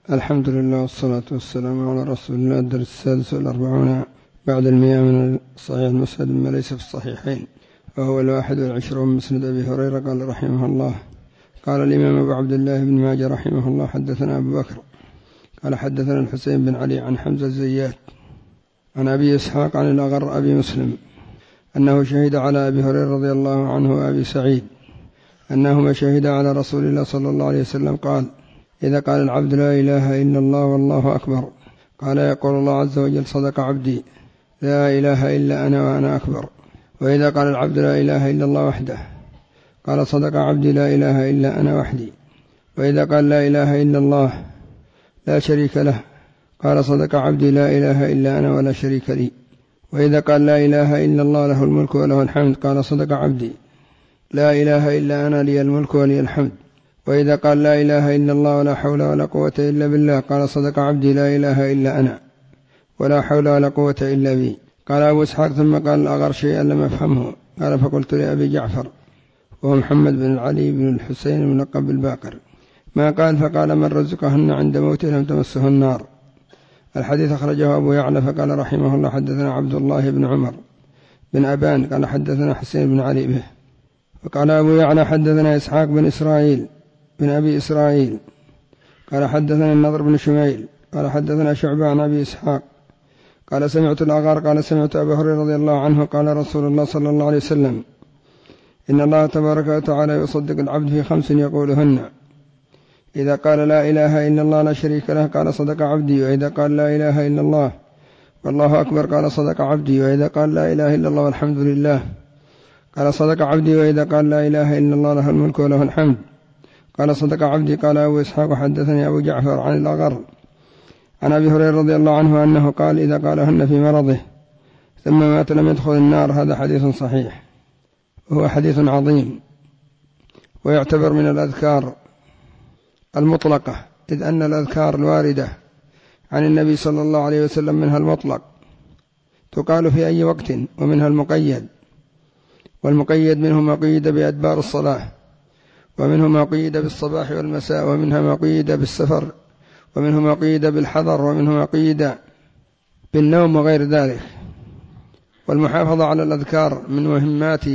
الحمد لله والصلاة والسلام على رسول الله. الدرس السادس والأربعون بعد 100 من صحيح مسند ما ليس في الصحيحين، وهو 21 مسند أبي هريرة. قال رحمه الله: قال الإمام أبو عبد الله بن ماجه رحمه الله: حدثنا أبو بكر قال حدثنا الحسين بن علي عن حمزة الزيات عن أبي إسحاق عن الأغر أبي مسلم أنه شهد على أبي هريرة رضي الله عنه وأبي سعيد أنهما شهدا على رسول الله صلى الله عليه وسلم قال: إذا قال العبد لا إله إلا الله والله أكبر، قال يقول الله عز وجل: صدق عبدي، لا إله إلا أنا وأنا أكبر. وإذا قال العبد لا إله إلا الله وحده، قال: صدق عبدي، لا إله إلا أنا وحدي. وإذا قال لا إله إلا الله لا شريك له، قال: صدق عبدي، لا إله إلا أنا ولا شريك لي. وإذا قال لا إله إلا الله له الملك وله الحمد، قال: صدق عبدي، لا إله إلا أنا لي الملك ولي الحمد. وإذا قال لا إله إلا الله ولا حول ولا قوة إلا بالله، قال: صدق عبدي، لا إله إلا أنا ولا حول ولا قوة إلا بي. قال أبو إسحاق: ثم قال الأغر شيئا لم أفهمه. قال: فقلت لأبي جعفر وهو محمد بن علي بن الحسين الملقب بالباقر ما قال؟ فقال: من رزقهن عند موته لم تمسه النار. الحديث أخرجه أبو يعلى. فقال رحمه الله: حدثنا عبد الله بن عمر بن أبان قال حدثنا حسين بن علي به. وقال أبو يعلى: حدثنا إسحاق بن إسرائيل بن أبي إسرائيل قال حدثنا النضر بن شميل قال حدثنا شعبة عن أبي إسحاق قال: سمعت الأغار قال: سمعت أبا هريرة رضي الله عنه قال: رسول الله صلى الله عليه وسلم: إن الله تبارك وتعالى يصدق العبد في 5 يقولهن: إذا قال لا إله إلا الله لا شريك له، قال: صدق عبدي. وإذا قال لا إله إلا الله والله أكبر، قال: صدق عبدي. وإذا قال لا إله إلا الله والحمد لله، قال: صدق عبدي. وإذا قال لا إله إلا الله له الملك وله الحمد، قال: صدق عبدي. قال أبو إسحاق: حدثني أبو جعفر عن الأغر عن أبي هريرة رضي الله عنه أنه قال: إذا قالهن في مرضه ثم مات لم يدخل النار. هذا حديث صحيح، وهو حديث عظيم، ويعتبر من الأذكار المطلقة، إذ أن الأذكار الواردة عن النبي صلى الله عليه وسلم منها المطلق تقال في أي وقت، ومنها المقيد، والمقيد منه ما قيد بأدبار الصلاة، ومنه ما قيد بالصباح والمساء، ومنها ما قيد بالسفر، ومنه ما قيد بالحضر، ومنه ما قيد بالنوم وغير ذلك. والمحافظة على الأذكار من مهمات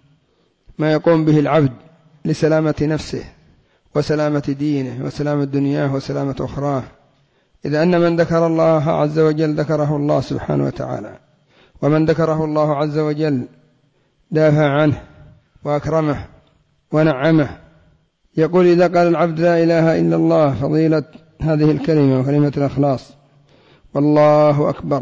ما يقوم به العبد لسلامة نفسه وسلامة دينه وسلامة دنياه وسلامة أخراه، إذا أن من ذكر الله عز وجل ذكره الله سبحانه وتعالى، ومن ذكره الله عز وجل دافع عنه وأكرمه ونعمه. يقول: إذا قال العبد لا إله إلا الله، فضيلة هذه الكلمة وكلمة الإخلاص والله أكبر،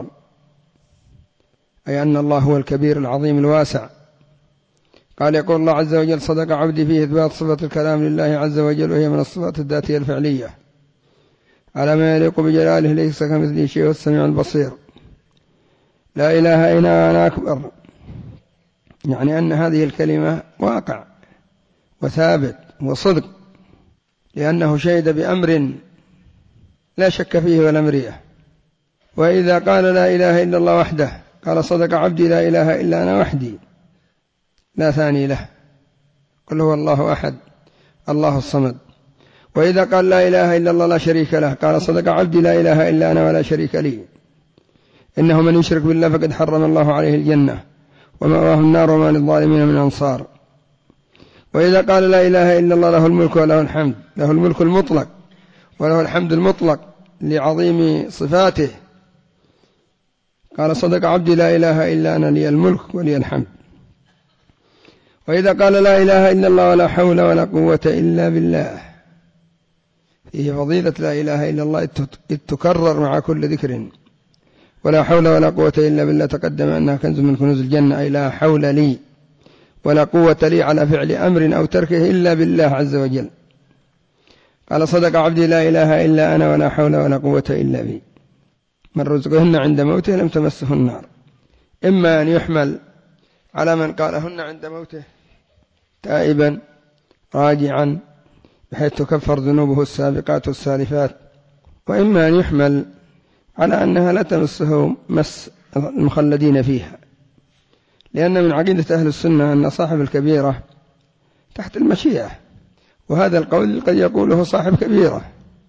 أي أن الله هو الكبير العظيم الواسع. قال: يقول الله عز وجل: صدق عبدي، فيه إثبات صفة الكلام لله عز وجل، وهي من الصفات الذاتية الفعلية على ما يليق بجلاله، ليس كمثله شيء، والسميع البصير. لا إله إلا أنا أكبر، يعني أن هذه الكلمة واقع وثابت وصدق، لأنه شهد بأمر لا شك فيه ولا مرية. وإذا قال لا إله إلا الله وحده، قال: صدق عبدي، لا إله إلا أنا وحدي لا ثاني له، قل هو الله أحد الله الصمد. وإذا قال لا إله إلا الله لا شريك له، قال: صدق عبدي، لا إله إلا أنا ولا شريك لي. إنه من يشرك بالله فقد حرم الله عليه الجنة ومأواه النار وما للظالمين من أنصار. وإذا قال لا إله إلا الله له الملك وله الحمد، له الملك المطلق وله الحمد المطلق لعظيم صفاته، قال: صدق عبدي، لا إله إلا أنا لي الملك ولي الحمد. وإذا قال لا إله إلا الله ولا حول ولا قوة إلا بالله، فيه فضيلة لا إله إلا الله إذ تكرر مع كل ذكر. ولا حول ولا قوة إلا بالله تقدم أنها كنز من كنوز الجنة، أي لا حول لي ولا قوة لي على فعل أمر أو تركه إلا بالله عز وجل. قال: صدق عبدي، لا إله إلا أنا ولا حول ولا قوة إلا بي. من رزقهن عند موته لم تمسه النار. إما أن يحمل على من قالهن عند موته تائبا راجعا بحيث تكفر ذنوبه السابقات والسالفات، وإما أن يحمل على أنها لا تمسه مس المخلدين فيها، لأن من عقيدة أهل السنة أن صاحب الكبيرة تحت المشيئة، وهذا القول قد يقوله صاحب كبيرة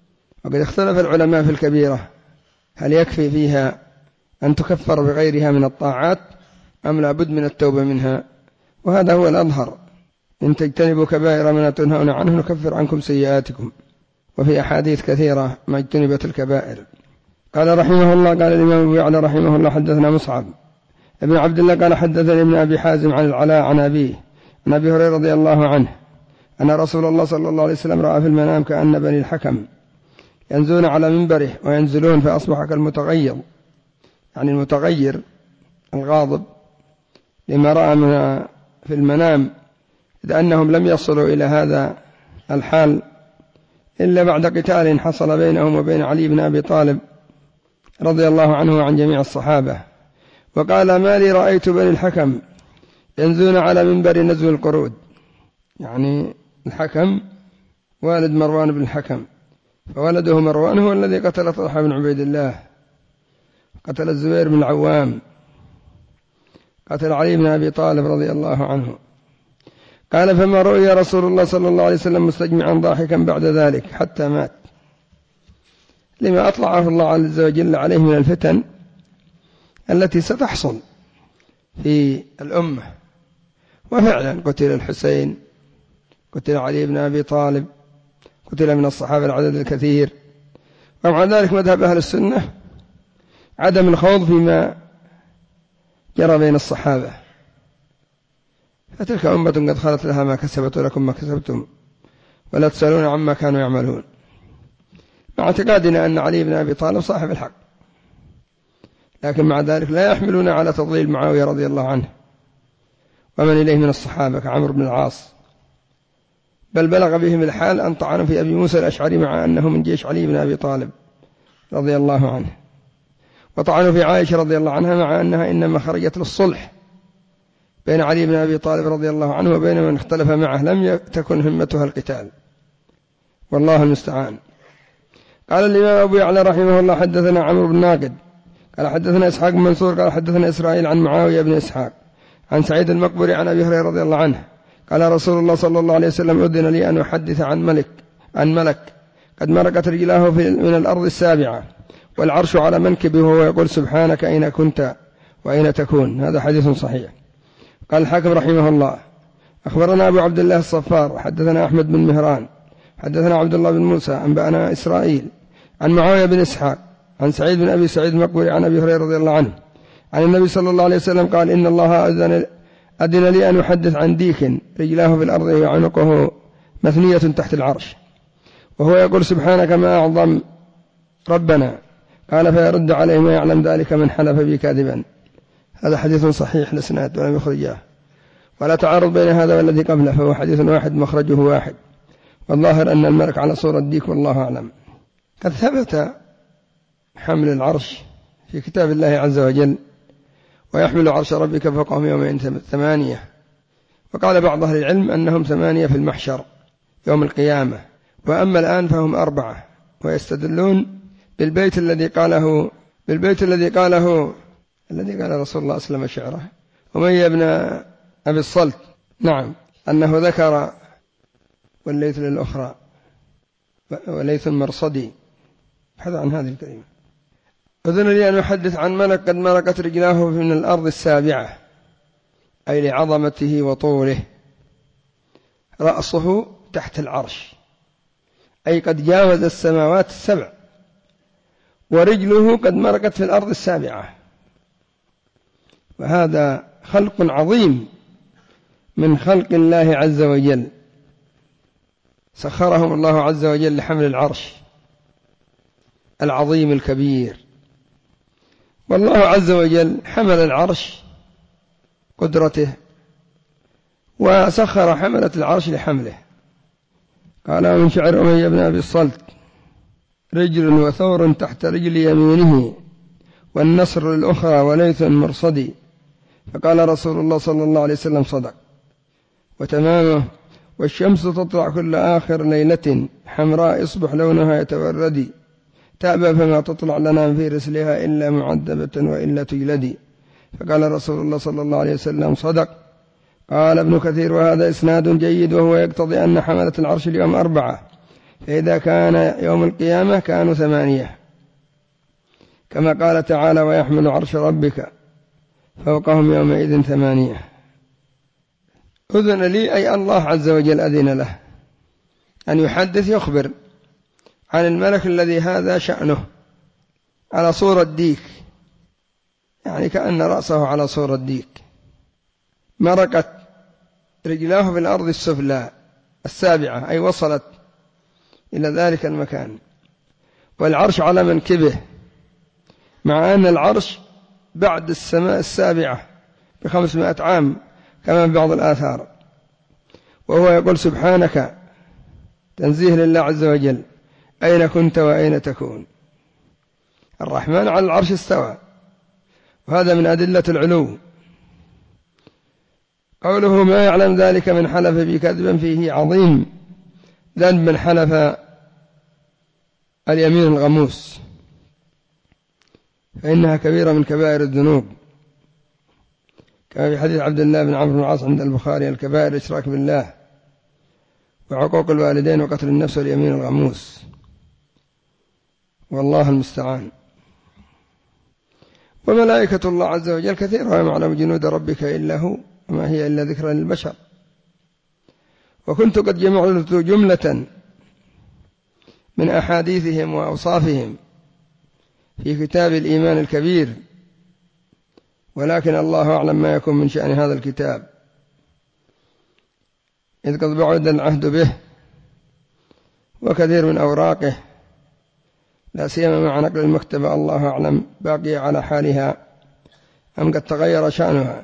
وقد اختلف العلماء في الكبيرة هل يكفي فيها أن تكفر بغيرها من الطاعات أم لا بد من التوبة منها، وهذا هو الأظهر: إن تجتنبوا كبائر ما تنهون عنه نكفر عنكم سيئاتكم. وفي أحاديث كثيرة ما اجتنبت الكبائر. قال رحمه الله: قال الإمام أبو يعلى رحمه الله: حدثنا مصعب ابن عبد الله قال حدثني ابن أبي حازم عن العلاء عن أبيه عن أبي هريرة رضي الله عنه أن رسول الله صلى الله عليه وسلم رأى في المنام كأن بني الحكم ينزلون على منبره وينزلون فأصبح كالمتغير، يعني المتغير الغاضب لما رأى في المنام، إذ أنهم لم يصلوا إلى هذا الحال إلا بعد قتال حصل بينهم وبين علي بن أبي طالب رضي الله عنه وعن جميع الصحابة. وقال: ما لي رأيت بني الحكم ينزلون على منبر نزو القرود، يعني الحكم والد مروان بن الحكم، فولده مروان هو الذي قتل طلحة بن عبيد الله، قتل الزبير بن العوام، قتل علي بن أبي طالب رضي الله عنه. قال: فما رؤي رسول الله صلى الله عليه وسلم مستجمعا ضاحكا بعد ذلك حتى مات، لما أطلعه الله عز وجل عليه من الفتن التي ستحصل في الأمة. وفعلا قتل الحسين، قتل علي بن أبي طالب، قتل من الصحابة العدد الكثير. ومع ذلك مذهب أهل السنة عدم الخوض فيما جرى بين الصحابة، فتلك أمة قد خلت لها ما كسبت ولكم ما كسبتم ولا تسألون عما كانوا يعملون، مع اعتقادنا أن علي بن أبي طالب صاحب الحق، لكن مع ذلك لا يحملون على تضليل معاوية رضي الله عنه ومن إليه من الصحابة كعمرو بن العاص، بل بلغ بهم الحال أن طعنوا في أبي موسى الأشعري مع أنه من جيش علي بن أبي طالب رضي الله عنه، وطعنوا في عائشة رضي الله عنها مع أنها إنما خرجت للصلح بين علي بن أبي طالب رضي الله عنه وبين من اختلف معه، لم تكن همتها القتال، والله المستعان. قال الإمام أبو يعلى رحمه الله: حدثنا عمرو بن ناقد قال حدثنا إسحاق بن منصور قال حدثنا إسرائيل عن معاوية بن إسحاق عن سعيد المقبري عن أبي هريرة رضي الله عنه قال: رسول الله صلى الله عليه وسلم: أذن لي أن أحدث عن ملك قد مرقت رجلاه من الأرض السابعة والعرش على منكبه وهو يقول: سبحانك أين كنت وأين تكون. هذا حديث صحيح. قال الحاكم رحمه الله: أخبرنا أبو عبد الله الصفار حدثنا أحمد بن مهران حدثنا عبد الله بن موسى أنبأنا إسرائيل عن معاوية بن إسحاق عن سعيد بن أبي سعيد المقبري عن أبي هريرة رضي الله عنه عن النبي صلى الله عليه وسلم قال: إن الله أذن لي أن أحدث عن ديك رجلاه في الأرض وعنقه مثنية تحت العرش وهو يقول: سبحانك ما أعظم ربنا. قال: فيرد عليه: ما يعلم ذلك من حلف بي كاذبا. هذا حديث صحيح الإسناد ولم يخرجاه، ولا تعارض بين هذا والذي قبله، فهو حديث واحد مخرجه واحد، والظاهر أن الملك على صورة ديك، والله أعلم. قد ثبت حمل العرش في كتاب الله عز وجل: ويحمل عرش ربك فوقهم يومئذ 8، وقال بعض أهل العلم أنهم 8 في المحشر يوم القيامة، وأما الآن فهم 4، ويستدلون بالبيت الذي قاله الذي قال رسول الله أسلم شعره أمية بن أبي الصلت، نعم، أنه ذكر: والليث للأخرى وليث المرصدي، حدث عن هذه الكلمة. أذن لي أن أحدث عن ملك قد مرقت رجلاه من الأرض السابعة، أي لعظمته وطوله، رأسه تحت العرش، أي قد جاوز السماوات ال7، ورجله قد مرقت في الأرض السابعة. وهذا خلق عظيم من خلق الله عز وجل، سخرهم الله عز وجل لحمل العرش العظيم الكبير. والله عز وجل حمل العرش قدرته، وسخر حملة العرش لحمله. قال من شعر أمية بن أبي الصلت: رجل وثور تحت رجل يمينه والنصر للأخرى وليث مرصدي. فقال رسول الله صلى الله عليه وسلم: صدق. وتمامه: والشمس تطلع كل آخر ليلة حمراء يصبح لونها يتوردي، تأبى فما تطلع لنا في رسلها إلا معذبة وإلا تجلدي. فقال رسول الله صلى الله عليه وسلم: صدق. قال ابن كثير: وهذا إسناد جيد، وهو يقتضي أن حملة العرش اليوم 4، فإذا كان يوم القيامة كانوا 8، كما قال تعالى ويحمل عرش ربك فوقهم يومئذ 8. أذن لي أي الله عز وجل أذن له أن يحدث يخبر عن الملك الذي هذا شأنه على صورة ديك، يعني كأن رأسه على صورة ديك، مرقت رجلاه في الأرض السفلى 7، أي وصلت إلى ذلك المكان، والعرش على منكبه، مع أن العرش بعد السماء 7 ب500 عام كما في بعض الآثار. وهو يقول سبحانك، تنزيه لله عز وجل، أين كنت وأين تكون؟ الرحمن على العرش استوى، وهذا من أدلة العلو. قوله ما يعلم ذلك من حلف بكذبا فيه عظيم ذنب من حلف اليمين الغموس، فإنها كبيرة من كبائر الذنوب، كما في حديث عبد الله بن عمرو بن العاص عند البخاري: الكبائر الإشراك بالله وعقوق الوالدين وقتل النفس واليمين الغموس. والله المستعان. وملائكة الله عز وجل كثيرة وما يعلم جنود ربك إلا هو وما هي إلا ذكرى للبشر. وكنت قد جمعت جملة من أحاديثهم وأوصافهم في كتاب الإيمان الكبير، ولكن الله أعلم ما يكون من شأن هذا الكتاب، إذ قد بعد العهد به، وكثير من أوراقه لا سيما مع نقل المكتبة الله أعلم باقية على حالها أم قد تغير شأنها.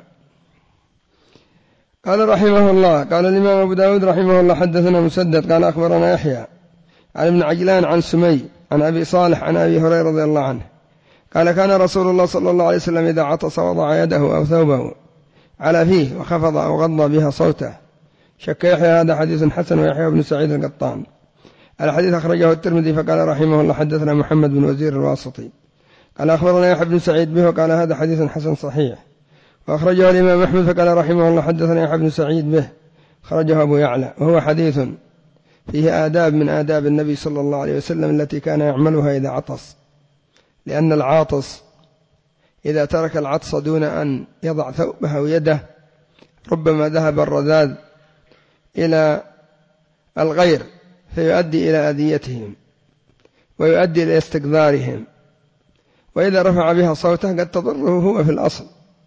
قال رحمه الله: قال الإمام أبو داود رحمه الله: حدثنا مسدد قال أخبرنا يحيى عن ابن عجلان عن سمي عن أبي صالح عن أبي هريرة رضي الله عنه قال: كان رسول الله صلى الله عليه وسلم إذا عطس وضع يده أو ثوبه على فيه وخفض أو غض بها صوته. شك يحيى هذا حديث حسن، ويحيى بن سعيد القطان. الحديث أخرجه الترمذي. فقال رحمه الله: حدثنا محمد بن وزير الواسطي قال أخبرنا يحيى بن سعيد به وقال هذا حديث حسن صحيح. وأخرجه الإمام أحمد فقال رحمه الله: حدثنا يحيى بن سعيد به خرجه أبو يعلى، وهو حديث فيه آداب من آداب النبي صلى الله عليه وسلم التي كان يعملها إذا عطس، لأن العاطس إذا ترك العطس دون أن يضع ثوبه أو يده ربما ذهب الرذاذ إلى الغير فيؤدي إلى أذيتهم ويؤدي إلى استقذارهم، وإذا رفع بها صوته قد تضره هو في الأصل،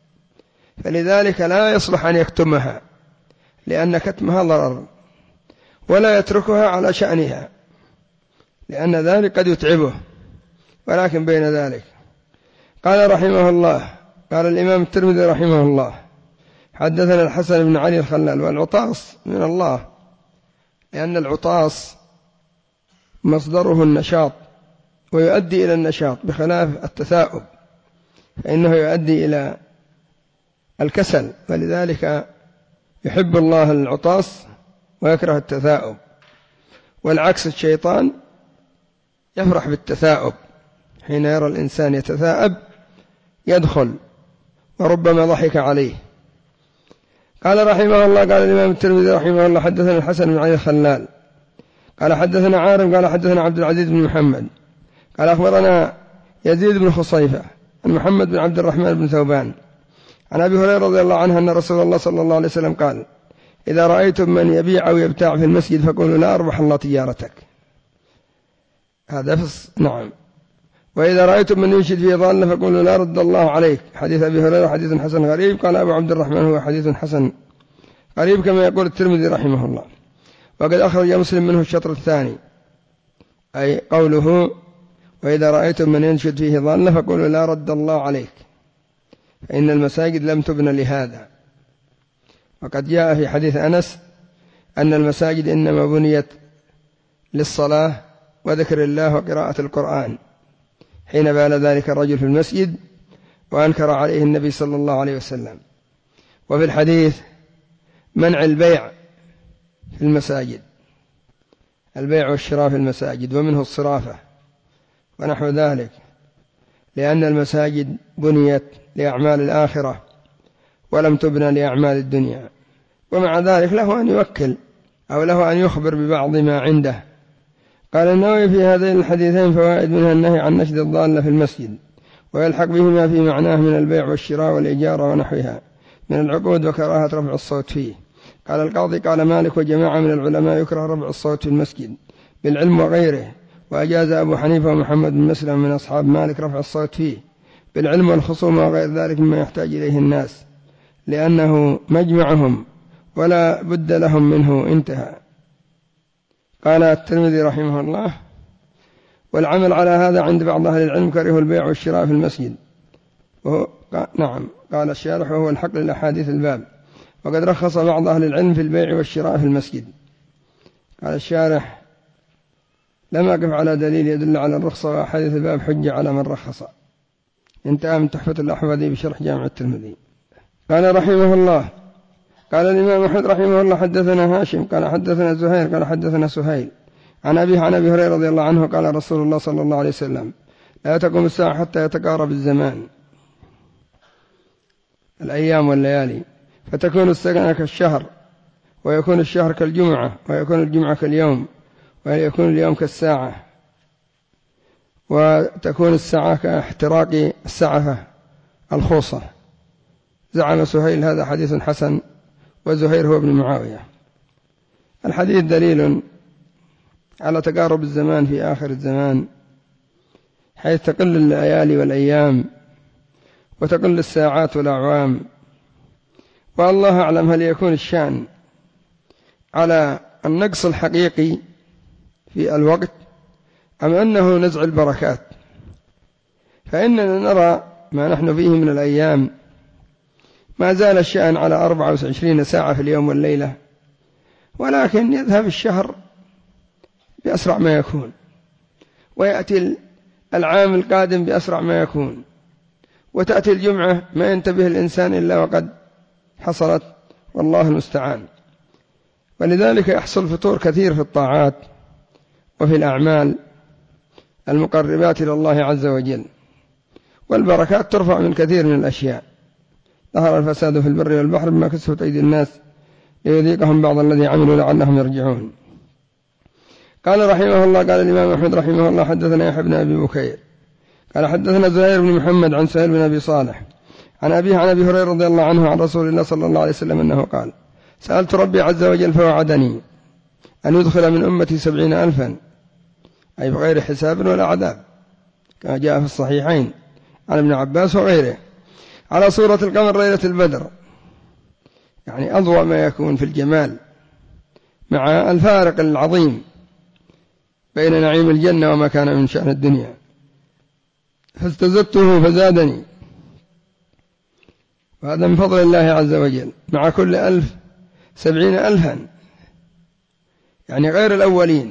فلذلك لا يصلح أن يكتمها، لأن كتمها ضرر، ولا يتركها على شأنها، لأن ذلك قد يتعبه. ولكن بين ذلك قال رحمه الله: قال الإمام الترمذي رحمه الله: حدثنا الحسن بن علي الخلال. والعطاس من الله، لأن العطاس مصدره النشاط ويؤدي إلى النشاط، بخلاف التثاؤب فإنه يؤدي إلى الكسل، ولذلك يحب الله العطاس ويكره التثاؤب. والعكس الشيطان يفرح بالتثاؤب، حين يرى الإنسان يتثاءب يدخل وربما ضحك عليه. قال رحمه الله: قال الإمام الترمذي رحمه الله: حدثنا الحسن بن علي الخلال قال حدثنا عارم قال حدثنا عبد العزيز بن محمد قال أخبرنا يزيد بن خصيفة عن محمد بن عبد الرحمن بن ثوبان عن أبي هريرة رضي الله عنه أن رسول الله صلى الله عليه وسلم قال: إذا رأيتم من يبيع أو يبتاع في المسجد فقولوا لا أربح الله تجارتك. هذا نعم. وإذا رأيتم من ينشد فيه ضالة فقولوا لا رد الله عليك. حديث أبي هريرة حديث حسن غريب. قال أبو عبد الرحمن: هو حديث حسن غريب كما يقول الترمذي رحمه الله. وقد أخرج مسلم منه الشطر الثاني، أي قوله: وإذا رأيتم من ينشد فيه ضالة فقولوا لا رد الله عليك، فإن المساجد لم تبن لهذا. وقد جاء في حديث أنس أن المساجد إنما بنيت للصلاة وذكر الله وقراءة القرآن، حين بال ذلك الرجل في المسجد وأنكر عليه النبي صلى الله عليه وسلم. وفي الحديث منع البيع في المساجد، البيع والشراء في المساجد، ومنه الصرافة ونحو ذلك، لأن المساجد بنيت لأعمال الآخرة ولم تبنى لأعمال الدنيا. ومع ذلك له أن يوكل أو له أن يخبر ببعض ما عنده قال النووي في هذين الحديثين فوائد، منها النهي عن نشد الضالة في المسجد، ويلحق بهما في معناه من البيع والشراء والإجارة ونحوها من العقود، وكراهة رفع الصوت فيه. قال القاضي قال مالك وجماعة من العلماء يكره رفع الصوت في المسجد بالعلم وغيره، وأجاز أبو حنيفة ومحمد بن مسلم من أصحاب مالك رفع الصوت فيه بالعلم والخصومة وغير ذلك مما يحتاج إليه الناس، لأنه مجمعهم ولا بد لهم منه. انتهى. قال الترمذي رحمه الله: والعمل على هذا عند بعض أهل العلم كره البيع والشراء في المسجد. نعم. قال الشارح: وهو الحق للأحاديث الباب، وقد رخص بعض أهل العلم في البيع والشراء في المسجد. قال الشارح: لم أقف على دليل يدل على الرخصة، وأحاديث الباب حجة على من رخص. انتهى من تحفة الأحوذي بشرح جامع الترمذي. قال رحمه الله: قال الإمام أحمد رحمه الله: حدثنا هاشم قال حدثنا زهير قال حدثنا سهيل عن أبي هريرة رضي الله عنه قال رسول الله صلى الله عليه وسلم: لا تقوم الساعة حتى يتقارب الزمان، الأيام والليالي، فتكون السنة كالشهر، ويكون الشهر كالجمعة، ويكون الجمعة كاليوم، ويكون اليوم كالساعة، وتكون الساعة كاحتراق السعفة الخوصة. زعم سهيل هذا حديث حسن، وزهير هو ابن معاوية. الحديث دليل على تقارب الزمان في آخر الزمان، حيث تقل الليالي والأيام، وتقل الساعات والأعوام. والله أعلم هل يكون الشأن على النقص الحقيقي في الوقت، أم أنه نزع البركات. فإننا نرى ما نحن فيه من الأيام ما زال الشأن على 24 ساعة في اليوم والليلة، ولكن يذهب الشهر بأسرع ما يكون، ويأتي العام القادم بأسرع ما يكون، وتأتي الجمعة ما ينتبه الإنسان إلا وقد حصلت، والله المستعان. ولذلك يحصل فتور كثير في الطاعات وفي الأعمال المقربات إلى الله عز وجل، والبركات ترفع من كثير من الأشياء. ظهر الفساد في البر والبحر بما كسبت أيدي الناس ليذيقهم بعض الذي عملوا لعلهم يرجعون. قال رحمه الله: قال الإمام أحمد رحمه الله: حدثنا يحيى بن أبي بكير قال حدثنا زهير بن محمد عن سهيل بن أبي صالح عن أبيه عن أبي هريرة رضي الله عنه عن رسول الله صلى الله عليه وسلم أنه قال: سألت ربي عز وجل فوعدني أن يدخل من أمتي 70,000، أي بغير حساب ولا عذاب، كما جاء في الصحيحين عن ابن عباس وغيره، على صورة القمر ليلة البدر، يعني أضوأ ما يكون في الجمال، مع الفارق العظيم بين نعيم الجنة وما كان من شأن الدنيا. فاستزدته فزادني، وهذا من فضل الله عز وجل. مع كل 1000 70,000، يعني غير الأولين،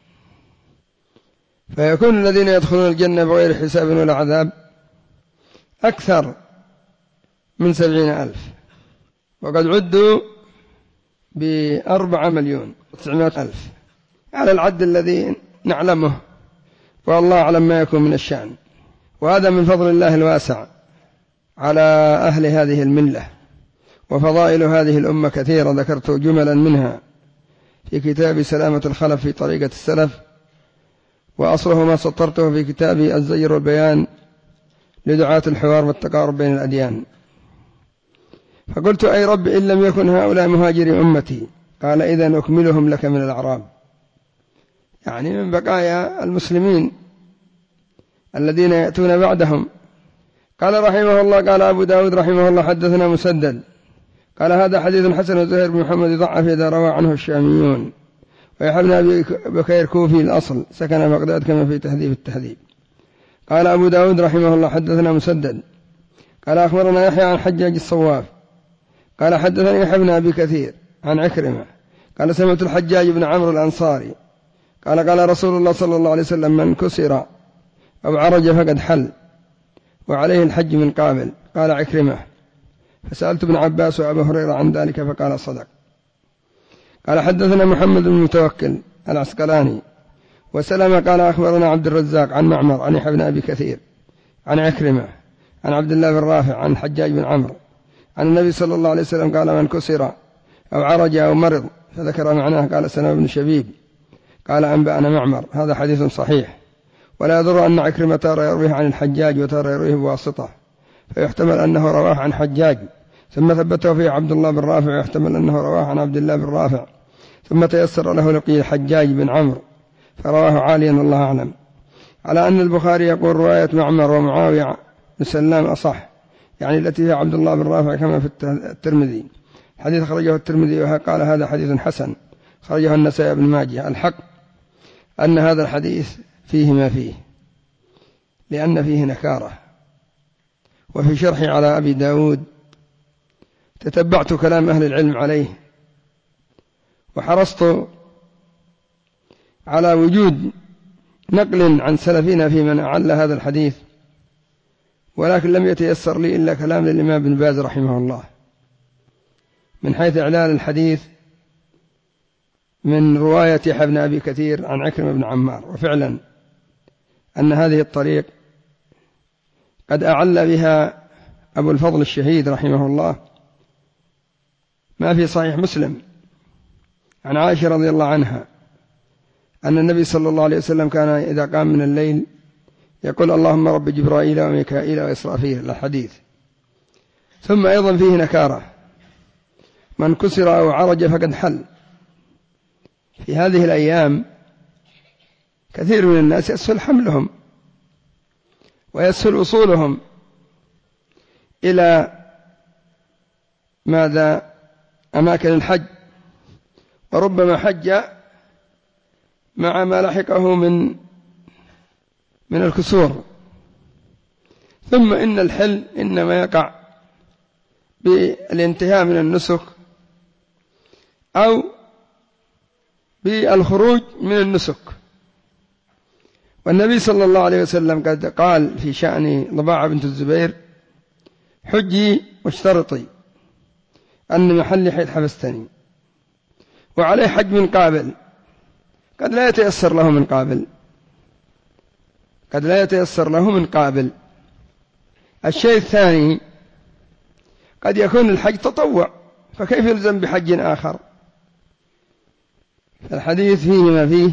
فيكون الذين يدخلون الجنة بغير حساب ولا عذاب أكثر من 70,000، وقد عدوا ب4,900,000 على العد الذي نعلمه، والله أعلم ما يكون من الشأن. وهذا من فضل الله الواسع على أهل هذه الملة. وفضائل هذه الأمة كثيرة، ذكرت جملا منها في كتاب سلامة الخلف في طريقة السلف، وأصله ما سطرته في كتاب الزجر والبيان لدعاة الحوار والتقارب بين الأديان. فقلت: أي رب، إن لم يكن هؤلاء مهاجري أمتي، قال: إذن أكملهم لك من الأعراب، يعني من بقايا المسلمين الذين يأتون بعدهم. قال رحمه الله: قال أبو داود رحمه الله: حدثنا مسدد قال هذا حديث حسن، وزهير بن محمد ضعف إذا روى عنه الشاميون، ويحيى بن أبي بكير كوفي الأصل، سكن بغداد كما في تهذيب التهذيب. قال أبو داود رحمه الله: حدثنا مسدد قال أخبرنا يحيى عن حجاج الصواف قال حدثني يحيى بن أبي كثير عن عكرمة قال سمعت الحجاج بن عمرو الأنصاري قال رسول الله صلى الله عليه وسلم: من كسر أو عرج فقد حل، وعليه الحج من قابل. قال عكرمة: فسألت ابن عباس وأبا هريرة عن ذلك فقال: صدق. قال حدثنا محمد بن متوكل العسقلاني وسلمة قال أخبرنا عبد الرزاق عن معمر عن يحيى بن أبي كثير عن عكرمة عن عبد الله بن رافع عن الحجاج بن عمرو عن النبي صلى الله عليه وسلم قال: من كسر أو عرج أو مرض، فذكر معناه. قال سلمة بن شبيب قال أنبأنا معمر. هذا حديث صحيح. ولا يضر أن عكرمة تارة يرويه عن الحجاج وتارة يرويه بواسطة، فيحتمل أنه رواه عن حجاج ثم ثبته فيه عبد الله بن رافع، ويحتمل أنه رواه عن عبد الله بن رافع ثم تيسر له لقي الحجاج بن عمرو فرواه عاليا، الله أعلم. على أن البخاري يقول رواية معمر ومعاوية بن سلام أصح، يعني التي هي عبد الله بن رافع، كما في الترمذي. حديث خرجه الترمذي وقال هذا حديث حسن، خرجه النسائي بن ماجه. الحق أن هذا الحديث فيه ما فيه، لأن فيه نكارة. وفي شرحي على أبي داود تتبعت كلام أهل العلم عليه، وحرصت على وجود نقل عن سلفنا في من أعل هذا الحديث، ولكن لم يتيسر لي إلا كلام للإمام ابن باز رحمه الله من حيث إعلال الحديث من رواية يحيى بن أبي كثير عن عكرمة بن عمار. وفعلا أن هذه الطريق قد أعل بها أبو الفضل الشهيد رحمه الله ما في صحيح مسلم عن عائشة رضي الله عنها أن النبي صلى الله عليه وسلم كان إذا قام من الليل يقول اللهم رب جبرائيل وميكائيل وإسرافيل، الحديث. ثم أيضا فيه نكارة: من كسر أو عرج فقد حل. في هذه الأيام كثير من الناس يسهل حملهم ويسهل وصولهم إلى ماذا؟ أماكن الحج، وربما حج مع ما لحقه من الكسور. ثم إن الحل إنما يقع بالانتهاء من النسك أو بالخروج من النسك. والنبي صلى الله عليه وسلم قد قال في شأن ضباعة بنت الزبير: حجي واشترطي أن محلي حيث حبستني. وعليه حج من قابل، قد لا يتيسر له من قابل، قد لا يتيسر له من قابل. الشيء الثاني قد يكون الحج تطوع، فكيف يلزم بحج آخر؟ الحديث فيه ما فيه.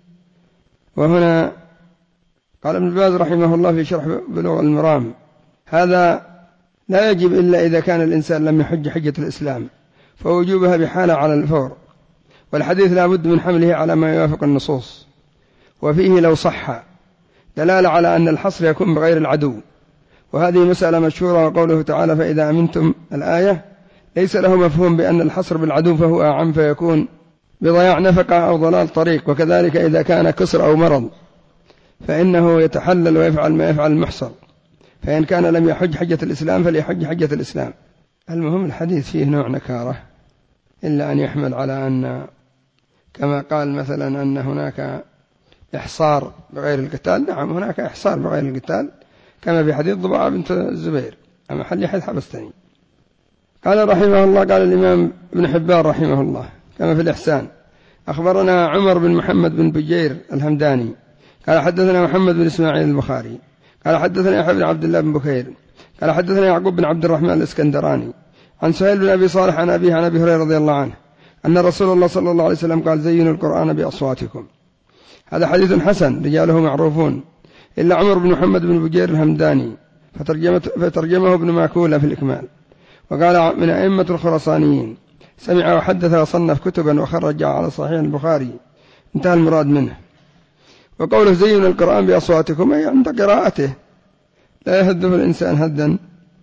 وهنا قال ابن باز رحمه الله في شرح بلوغ المرام: هذا لا يجب إلا إذا كان الإنسان لم يحج حجة الإسلام، فوجوبها بحالة على الفور. والحديث لا بد من حمله على ما يوافق النصوص. وفيه لو صح دلالة على أن الحصر يكون بغير العدو، وهذه مسألة مشهورة. وقوله تعالى: فإذا أمنتم، الآية ليس له مفهوم بأن الحصر بالعدو، فهو أعم، فيكون بضياع نفقة أو ضلال طريق. وكذلك إذا كان كسر أو مرض فإنه يتحلل ويفعل ما يفعل المحصر، فإن كان لم يحج حجة الإسلام فليحج حجة الإسلام. المهم الحديث فيه نوع نكارة، إلا أن يحمل على أن كما قال مثلا أن هناك إحصار بغير القتال. نعم، هناك إحصار بغير القتال، كما في حديث ضباعة بنت الزبير: محلي حيث حبستني. قال رحمه الله: قال الإمام ابن حبان رحمه الله كما في الإحسان: أخبرنا عمر بن محمد بن بجير الهمداني قال حدثنا محمد بن إسماعيل البخاري قال حدثنا يحيى بن عبد الله بن بكير قال حدثنا يعقوب بن عبد الرحمن الإسكندراني عن سهيل بن أبي صالح عن أبيه عن أبي هريرة رضي الله عنه أن رسول الله صلى الله عليه وسلم قال: زينوا القرآن بأصواتكم. هذا حديث حسن رجاله معروفون، إلا عمر بن محمد بن بجير الهمداني فترجمه ابن ماكولة في الإكمال، وقال: من أئمة الخراسانيين، سمع وحدث وصنف كتبا وخرج على صحيح البخاري. انتهى المراد منه. وقوله زينوا القرآن بأصواتكم أي عند قراءته، لا يهده الإنسان هدا.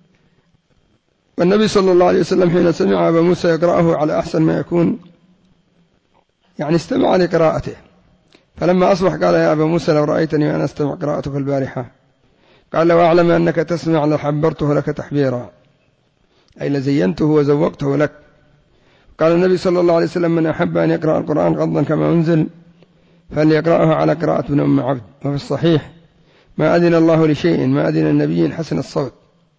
والنبي صلى الله عليه وسلم حين سمع أبا موسى يقرأه على أحسن ما يكون، يعني استمع لقراءته، فلما أصبح قال: يا أبا موسى لو رأيتني وأنا أستمع قراءتك البارحة. قال: لو أعلم أنك تسمع لحبرته لك تحبيرا، أي لزينته وزوقته لك. قال النبي صلى الله عليه وسلم: من أحب أن يقرأ القرآن غضا كما أنزل فليقرأه على قراءة ابن أم عبد. وفي الصحيح: ما أذن الله لشيء ما أذن النبي حسن الصوت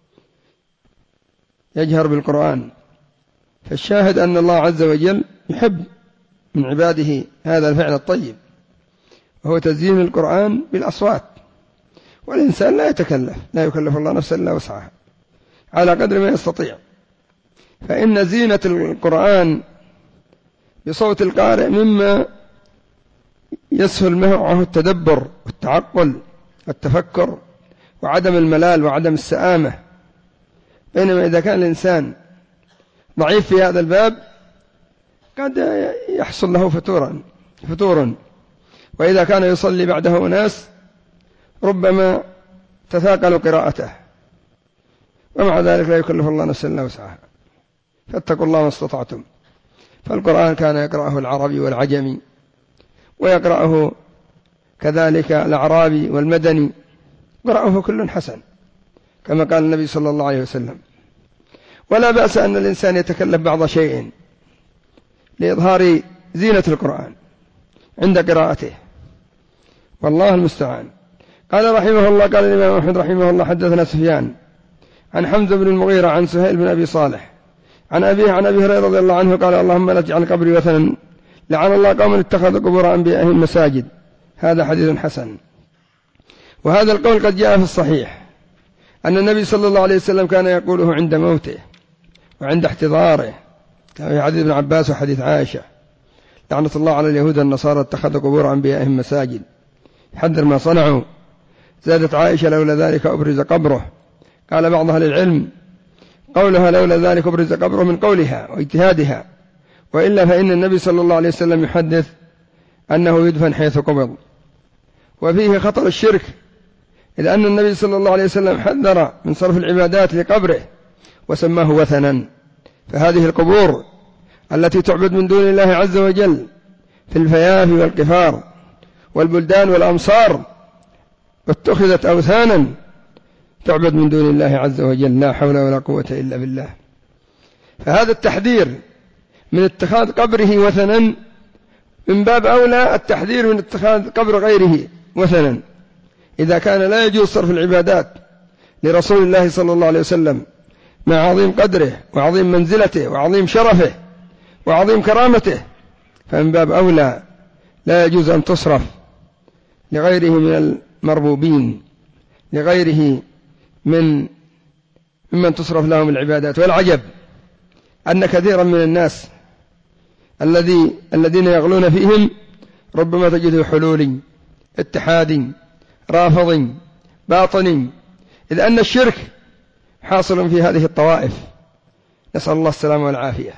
يجهر بالقرآن. فالشاهد أن الله عز وجل يحب من عباده هذا الفعل الطيب، وهو تزيين القرآن بالأصوات. والإنسان لا يتكلف، لا يكلف الله نفسا إلا وسعها، على قدر ما يستطيع. فإن زينة القرآن بصوت القارئ مما يسهل معه التدبر والتعقل والتفكر وعدم الملال وعدم السآمة. بينما إذا كان الإنسان ضعيف في هذا الباب قد يحصل له فتور، وإذا كان يصلي بعده أناس ربما تثاقل قراءته، ومع ذلك لا يكلف الله نفسا إلا وسعها، فاتقوا الله ما استطعتم. فالقرآن كان يقرأه العربي والعجمي، ويقرأه كذلك الأعرابي والمدني، قرأه كل حسن كما قال النبي صلى الله عليه وسلم. ولا بأس أن الإنسان يتكلف بعض شيء لإظهار زينة القرآن عند قراءته، والله المستعان. قال رحمه الله، قال الإمام أحمد رحمه الله: حدثنا سفيان عن حمزة بن المغيرة عن سهيل بن أبي صالح عن أبيه عن أبي هريرة رضي الله عنه قال: اللهم لا تجعل قبري وثنا، لعن الله قوما اتخذوا قبور أنبيائهم مساجد. هذا حديث حسن. وهذا القول قد جاء في الصحيح أن النبي صلى الله عليه وسلم كان يقوله عند موته وعند احتضاره، كما في حديث ابن عباس وحديث عائشة: لعنة الله على اليهود والنصارى اتخذوا قبور أنبيائهم مساجد، يحذر ما صنعوا. زادت عائشة: لولا ذلك أبرز قبره. قال بعض أهل العلم قولها لولا ذلك أبرز قبره من قولها واجتهادها، وإلا فإن النبي صلى الله عليه وسلم يحدث أنه يدفن حيث قبض. وفيه خطر الشرك، إذ أن النبي صلى الله عليه وسلم حذر من صرف العبادات لقبره وسماه وثنا. فهذه القبور التي تعبد من دون الله عز وجل في الفيافي والقفار والبلدان والأمصار واتخذت أوثانا تعبد من دون الله عز وجل، لا حول ولا قوة إلا بالله. فهذا التحذير من اتخاذ قبره وثنا من باب أولى التحذير من اتخاذ قبر غيره وثنا، إذا كان لا يجوز صرف العبادات لرسول الله صلى الله عليه وسلم مع عظيم قدره وعظيم منزلته وعظيم شرفه وعظيم كرامته، فمن باب أولى لا يجوز أن تصرف لغيره من المربوبين، لغيره ممن تصرف لهم العبادات. والعجب أن كثيرا من الناس الذين يغلون فيهم ربما تجده حلولي، اتحادي، رافضي، باطني، إذ أن الشرك حاصل في هذه الطوائف، نسأل الله السلامة والعافية.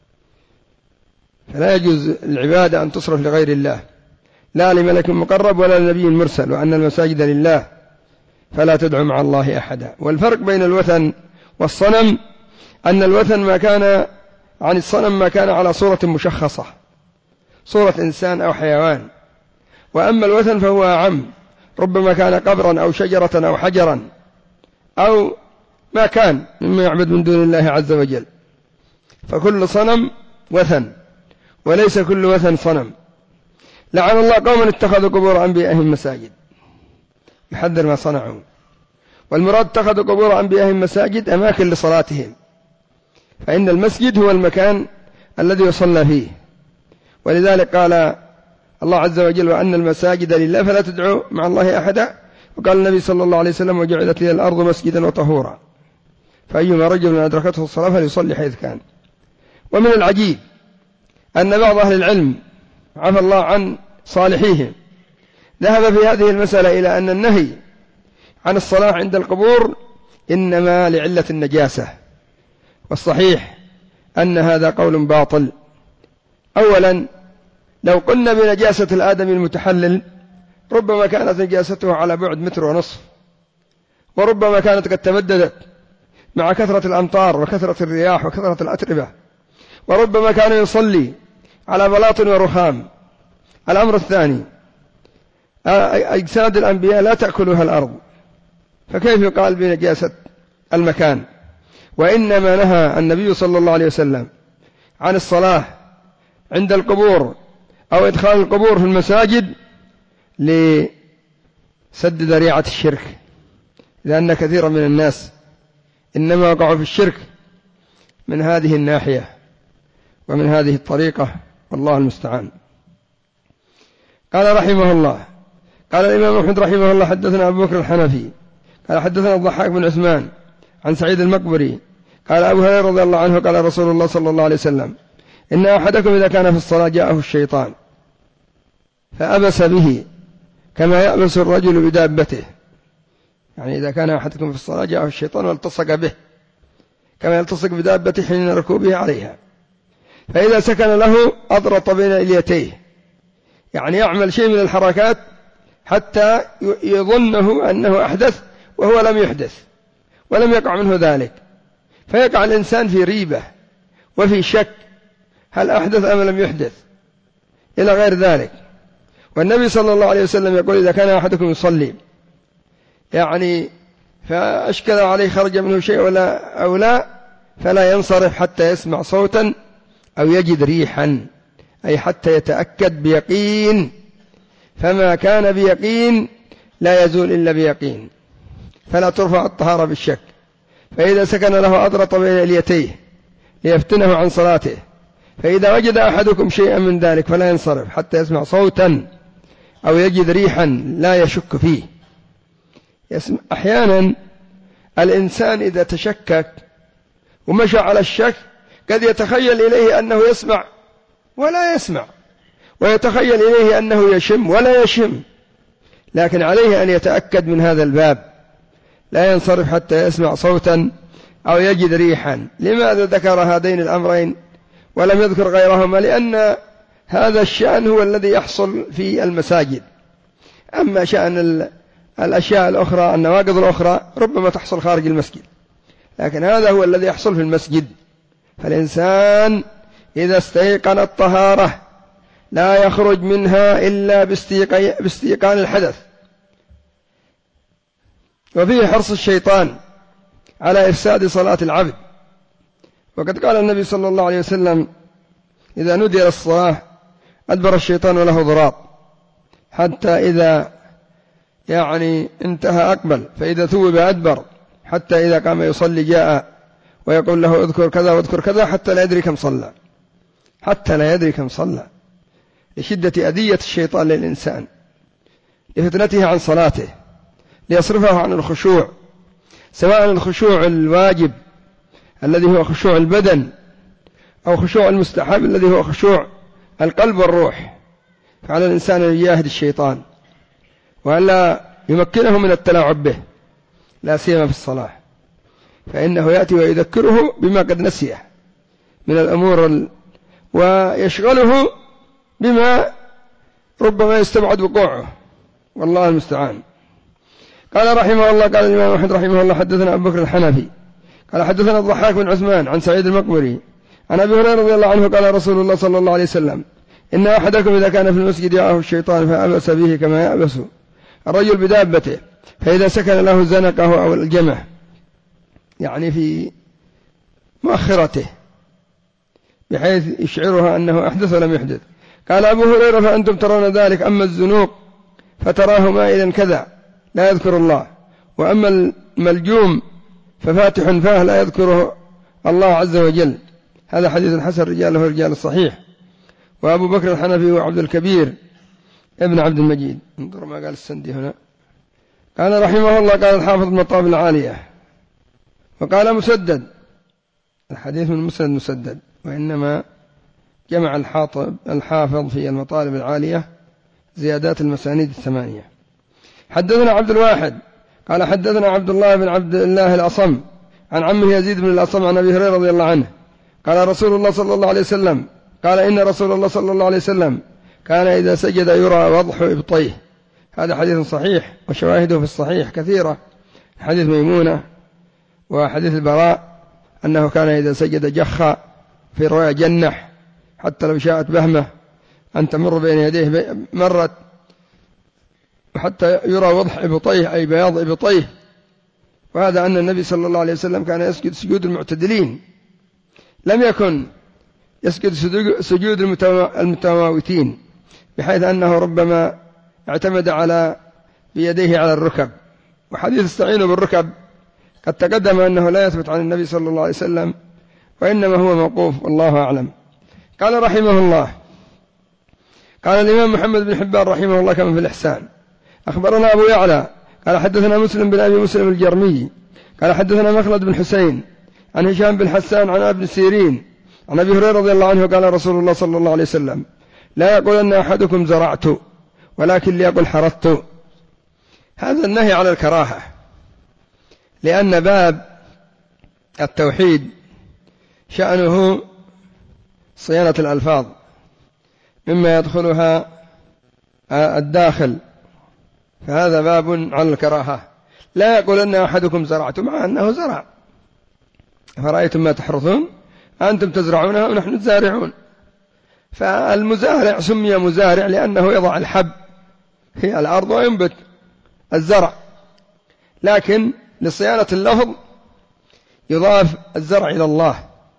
فلا يجوز العبادة أن تصرف لغير الله، لا لملك مقرب ولا لنبي مرسل، وأن المساجد لله فلا تدعو مع الله أحدا. والفرق بين الوثن والصنم أن الوثن ما كان عن الصنم ما كان على صورة مشخصة، صورة إنسان أو حيوان، وأما الوثن فهو أعم، ربما كان قبرا أو شجرة أو حجرا أو ما كان مما يعبد من دون الله عز وجل. فكل صنم وثن وليس كل وثن صنم. لعن الله قوما اتخذوا قبور أنبيائهم مساجد، يحذر ما صنعوا. والمراد اتخذوا قبور أنبيائهم مساجد أماكن لصلاتهم، فإن المسجد هو المكان الذي يصلى فيه، ولذلك قال الله عز وجل: وأن المساجد لله فلا تدعوا مع الله أحدا. وقال النبي صلى الله عليه وسلم: وجعلت لي الأرض مسجدا وطهورا، فأيما رجل أدركته الصلاة فليصلي حيث كان. ومن العجيب أن بعض أهل العلم عفى الله عن صالحيهم ذهب في هذه المسألة إلى أن النهي عن الصلاة عند القبور إنما لعلة النجاسة، والصحيح أن هذا قول باطل. أولا، لو قلنا بنجاسة الآدمي المتحلل ربما كانت نجاسته على بعد 1.5 متر، وربما كانت قد تمددت مع كثرة الأمطار وكثرة الرياح وكثرة الأتربة، وربما كان يصلي على بلاط ورخام. الأمر الثاني، أجساد الأنبياء لا تأكلها الأرض، فكيف يقال بنجاسة المكان؟ وإنما نهى النبي صلى الله عليه وسلم عن الصلاة عند القبور أو إدخال القبور في المساجد لسد ذريعة الشرك، لأن كثيرا من الناس إنما وقعوا في الشرك من هذه الناحية ومن هذه الطريقة، والله المستعان. قال رحمه الله، قال الإمام أحمد رحمه الله: حدثنا أبو بكر الحنفي قال حدثنا الضحاك بن عثمان عن سعيد المقبري قال أبو هريرة رضي الله عنه قال رسول الله صلى الله عليه وسلم: إن أحدكم إذا كان في الصلاة جاءه الشيطان فأبس به كما يأبس الرجل بدابته، يعني إذا كان أحدكم في الصلاة جاءه الشيطان والتصق به كما يلتصق بدابته حين ركوبه عليها، فإذا سكن له أضرط بين إليتيه، يعني يعمل شيء من الحركات حتى يظنه أنه أحدث وهو لم يحدث ولم يقع منه ذلك، فيقع الإنسان في ريبة وفي شك هل أحدث أم لم يحدث إلى غير ذلك. والنبي صلى الله عليه وسلم يقول إذا كان أحدكم يصلي يعني فأشكل عليه خرج منه شيء أو لا فلا ينصرف حتى يسمع صوتا أو يجد ريحا، أي حتى يتأكد بيقين، فما كان بيقين لا يزول إلا بيقين، فلا ترفع الطهارة بالشك. فإذا سكن له أضرط بين إليتيه ليفتنه عن صلاته، فإذا وجد أحدكم شيئا من ذلك فلا ينصرف حتى يسمع صوتا أو يجد ريحا لا يشك فيه. أحيانا الإنسان إذا تشكك ومشى على الشك قد يتخيل إليه أنه يسمع ولا يسمع، ويتخيل إليه أنه يشم ولا يشم، لكن عليه أن يتأكد من هذا الباب، لا ينصرف حتى يسمع صوتا أو يجد ريحا. لماذا ذكر هذين الأمرين ولم يذكر غيرهما؟ لأن هذا الشأن هو الذي يحصل في المساجد، أما شأن الأشياء الأخرى النواقض الأخرى ربما تحصل خارج المسجد، لكن هذا هو الذي يحصل في المسجد. فالإنسان إذا استيقن الطهارة لا يخرج منها إلا باستيقان الحدث. وفيه حرص الشيطان على إفساد صلاة العبد، وقد قال النبي صلى الله عليه وسلم إذا نودي للصلاة أدبر الشيطان وله ضراط، حتى إذا يعني انتهى أقبل، فإذا ثوب أدبر، حتى إذا قام يصلي جاء ويقول له اذكر كذا واذكر كذا، حتى لا يدري كم صلى، حتى لا يدري كم صلى، لشدة أذية الشيطان للإنسان، لفتنته عن صلاته، ليصرفه عن الخشوع، سواء الخشوع الواجب الذي هو خشوع البدن أو خشوع المستحب الذي هو خشوع القلب والروح. فعلى الإنسان أن يجاهد الشيطان وألا يمكنه من التلاعب به، لا سيما في الصلاة، فإنه يأتي ويذكره بما قد نسيه من الأمور ويشغله بما ربما يستبعد وقوعه، والله المستعان. قال رحمه الله، قال الإمام أحمد رحمه الله حدثنا أبو بكر الحنفي قال حدثنا الضحاك بن عثمان عن سعيد المقبري عن أبي هريرة رضي الله عنه قال رسول الله صلى الله عليه وسلم إن أحدكم إذا كان في المسجد يعاه الشيطان فأبس به كما يأبس الرجل بدابته، فإذا سكن له زنقه أو الجمح، يعني في مؤخرته بحيث يشعرها أنه أحدث ولم يحدث. قال أبو هريرة فأنتم ترون ذلك، أما الزنوق فتراه مائلا كذا لا يذكر الله، وأما الملجوم ففاتح فاه لا يذكره الله عز وجل. هذا حديث حسن رجاله رجال الصحيح. وأبو بكر الحنفي وعبد الكبير ابن عبد المجيد. انظر ما قال السندي هنا. قال رحمه الله قال الحافظ المطالب العالية. وقال مسدد، الحديث من مسند مسدد، وإنما جمع الحافظ في المطالب العالية زيادات المسانيد الثمانية. حدثنا عبد الواحد قال حدثنا عبد الله بن عبد الله الأصم عن عمه يزيد بن الأصم عن أبي هريرة رضي الله عنه قال رسول الله صلى الله عليه وسلم قال إن رسول الله صلى الله عليه وسلم كان إذا سجد يرى وضح إبطيه. هذا حديث صحيح وشواهده في الصحيح كثيرة، حديث ميمونة وحديث البراء أنه كان إذا سجد جخ، في رواية جنح، حتى لو شاءت بهمة أن تمر بين يديه مرت، حتى يرى وضح إبطيه أي بياض إبطيه. وهذا أن النبي صلى الله عليه وسلم كان يسجد سجود المعتدلين، لم يكن يسجد سجود المتماوتين، بحيث أنه ربما اعتمد بيديه على الركب. وحديث استعينوا بالركب قد تقدم أنه لا يثبت عن النبي صلى الله عليه وسلم، وإنما هو موقوف والله أعلم. قال رحمه الله قال الإمام محمد بن حبان رحمه الله كما في الإحسان أخبرنا أبو يعلى قال حدثنا مسلم بن أبي مسلم الجرمي قال حدثنا مخلد بن حسين عن هشام بن حسان عن ابن سيرين عن أبي هريرة رضي الله عنه قال رسول الله صلى الله عليه وسلم لا يقولن أحدكم زرعت، ولكن ليقل حرثت. هذا النهي على الكراهة، لأن باب التوحيد شأنه صيانة الألفاظ مما يدخلها الداخل، فهذا باب على الكراهة. لا يقول أن أحدكم زرعت، مع أنه زرع. فرأيتم ما تحرثون أنتم تزرعونها ونحن الزارعون. فالمزارع سمي مزارع لأنه يضع الحب في الأرض وينبت الزرع، لكن لصيانة اللفظ يضاف الزرع إلى الله.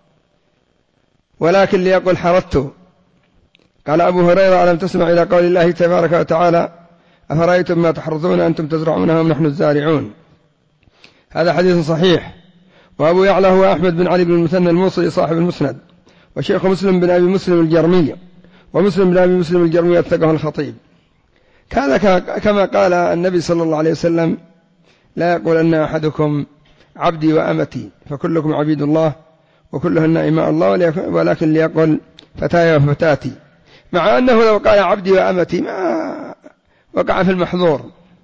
ولكن ليقل حرثت. قال أبو هريرة: ألم تسمع إلى قول الله تبارك وتعالى: أفرأيتم ما تحرثون أنتم تزرعونها ونحن الزارعون. هذا حديث صحيح. وأبو يعلى هو أحمد بن علي بن المثنى الموصلي صاحب المسند، وشيخ مسلم بن أبي مسلم الجرمي، ومسلم بن أبي مسلم الجرمي أثقه الخطيب. كما قال النبي صلى الله عليه وسلم: لا يقول أن أحدكم عبدي وأمتي، فكلكم عبيد الله وكلهن إماء الله، ولكن ليقل فتاي وفتاتي. مع أنه لو قال عبدي وأمتي ما وقع في المحظور،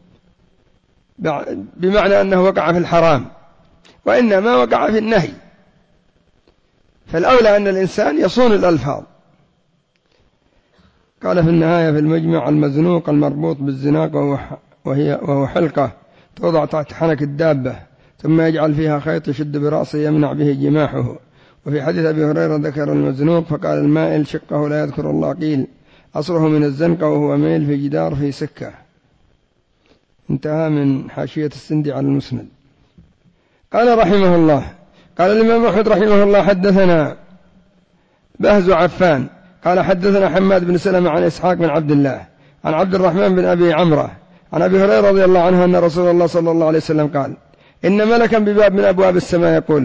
بمعنى أنه وقع في الحرام، وإنما وقع في النهي. فالأولى أن الإنسان يصون الألفاظ. قال في النهاية في المجمع: المزنوق المربوط بالزناق وهو حلقة توضع تحت حنك الدابة، ثم يجعل فيها خيط يشد برأسه يمنع به جماحه. وفي حديث أبي هريرة ذكر المزنوق فقال: المائل شقه لا يذكر الله، قيل أصله من الزنق وهو ميل في جدار في سكة. انتهى من حاشية السندي على المسند. قال رحمه الله: قال الإمام أحمد رحمه الله: حدثنا بهز عفان قال حدثنا حماد بن سلمة عن إسحاق بن عبد الله عن عبد الرحمن بن أبي عمرة عن أبي هريرة رضي الله عنه أن رسول الله صلى الله عليه وسلم قال: إن ملكا بباب من أبواب السماء يقول: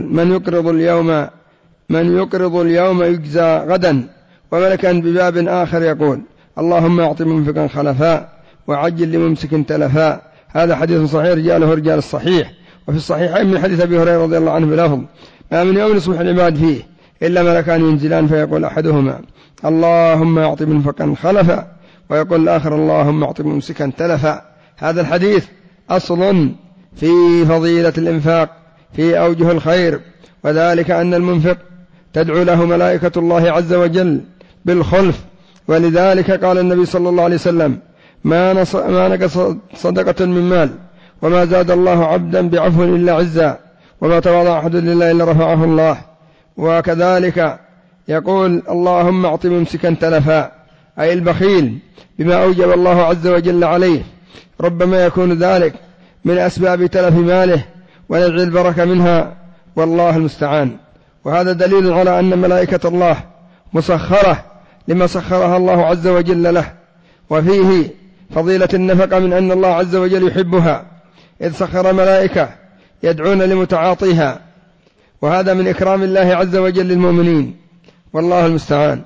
من يقرض اليوم يجزى غدا. وملكا بباب آخر يقول: اللهم أعط منفقا خلفا وعجل لممسك تلفا. هذا حديث صحيح رجاله رجال الصحيح. وفي الصحيحين من حديث أبي هريرة رضي الله عنه بلفظ: ما من يوم يصبح العباد فيه إلا ملكان ينزلان، فيقول أحدهما: اللهم أعط منفقا خلفا، ويقول الآخر: اللهم أعط ممسكا تلفا. هذا الحديث أصل في فضيلة الإنفاق في أوجه الخير، وذلك أن المنفق تدعو له ملائكة الله عز وجل بالخلف. ولذلك قال النبي صلى الله عليه وسلم: ما نقص صدقة من مال، وما زاد الله عبدا بعفو إلا عزا، وما تواضع أحد لله إلا رفعه الله. وكذلك يقول: اللهم أعط ممسكا تلفا، أي البخيل بما أوجب الله عز وجل عليه. ربما يكون ذلك من أسباب تلف ماله ونزع البركة منها، والله المستعان. وهذا دليل على أن ملائكة الله مسخرة لما سخرها الله عز وجل له. وفيه فضيلة النفقة من أن الله عز وجل يحبها، إذ سخر ملائكة يدعون لمتعاطيها، وهذا من إكرام الله عز وجل للمؤمنين، والله المستعان.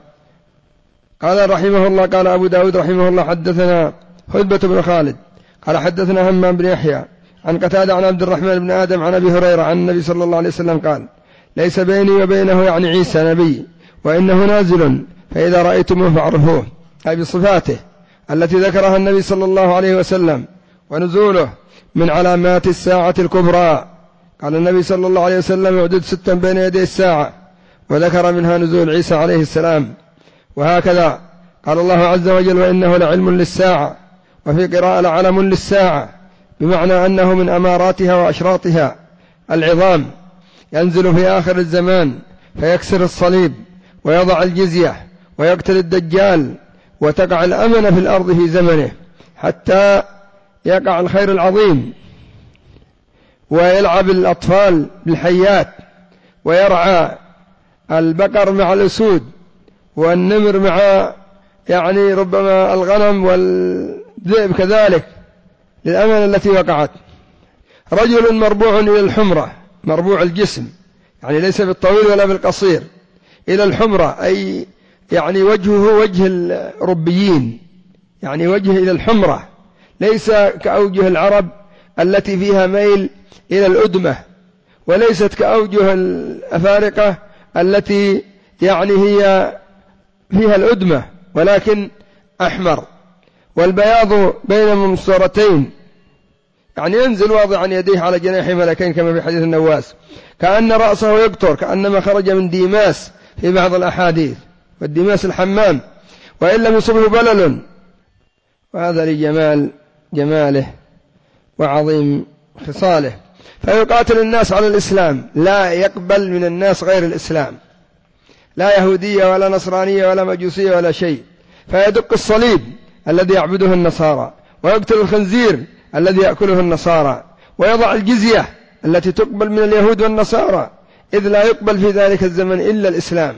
قال رحمه الله: قال أبو داود رحمه الله: حدثنا حذبة بن خالد قال حدثنا همام بن يحيى عن قتادة عن عبد الرحمن بن آدم عن أبي هريرة عن النبي صلى الله عليه وسلم قال: ليس بيني وبينه يعني عيسى نبي، وإنه نازل فإذا رأيتموه فاعرفوه، أي بصفاته التي ذكرها النبي صلى الله عليه وسلم. ونزوله من علامات الساعة الكبرى. قال النبي صلى الله عليه وسلم: يعدد 6 بين يدي الساعة، وذكر منها نزول عيسى عليه السلام. وهكذا قال الله عز وجل: وإنه لعلم للساعة، وفي قراءة لعلم للساعة، بمعنى أنه من أماراتها وأشراطها العظام. ينزل في آخر الزمان فيكسر الصليب ويضع الجزية ويقتل الدجال، وتقع الأمن في الأرض في زمنه، حتى يقع الخير العظيم، ويلعب الأطفال بالحيات، ويرعى البقر مع الأسود، والنمر مع ربما الغنم، والذئب كذلك، للأمن التي وقعت. رجل مربوع إلى الحمرة، مربوع الجسم، ليس بالطويل ولا بالقصير، إلى الحمرة، أي وجهه وجه الربيين، وجهه إلى الحمرة، ليس كأوجه العرب التي فيها ميل إلى الأدمة، وليست كأوجه الأفارقة التي هي فيها الأدمة، ولكن أحمر. والبياض بين ممسورتين، يعني ينزل واضعا يديه على جناح ملكين كما في حديث النواس، كأن رأسه يقطر كأنما خرج من ديماس في بعض الأحاديث، والديماس الحمام، وإن لم يصبه بلل. وهذا لجمال جماله وعظيم خصاله. فيقاتل الناس على الإسلام، لا يقبل من الناس غير الإسلام، لا يهودية ولا نصرانية ولا مجوسية ولا شيء. فيدق الصليب الذي يعبده النصارى، ويقتل الخنزير الذي يأكله النصارى، ويضع الجزية التي تقبل من اليهود والنصارى، إذ لا يقبل في ذلك الزمن إلا الإسلام،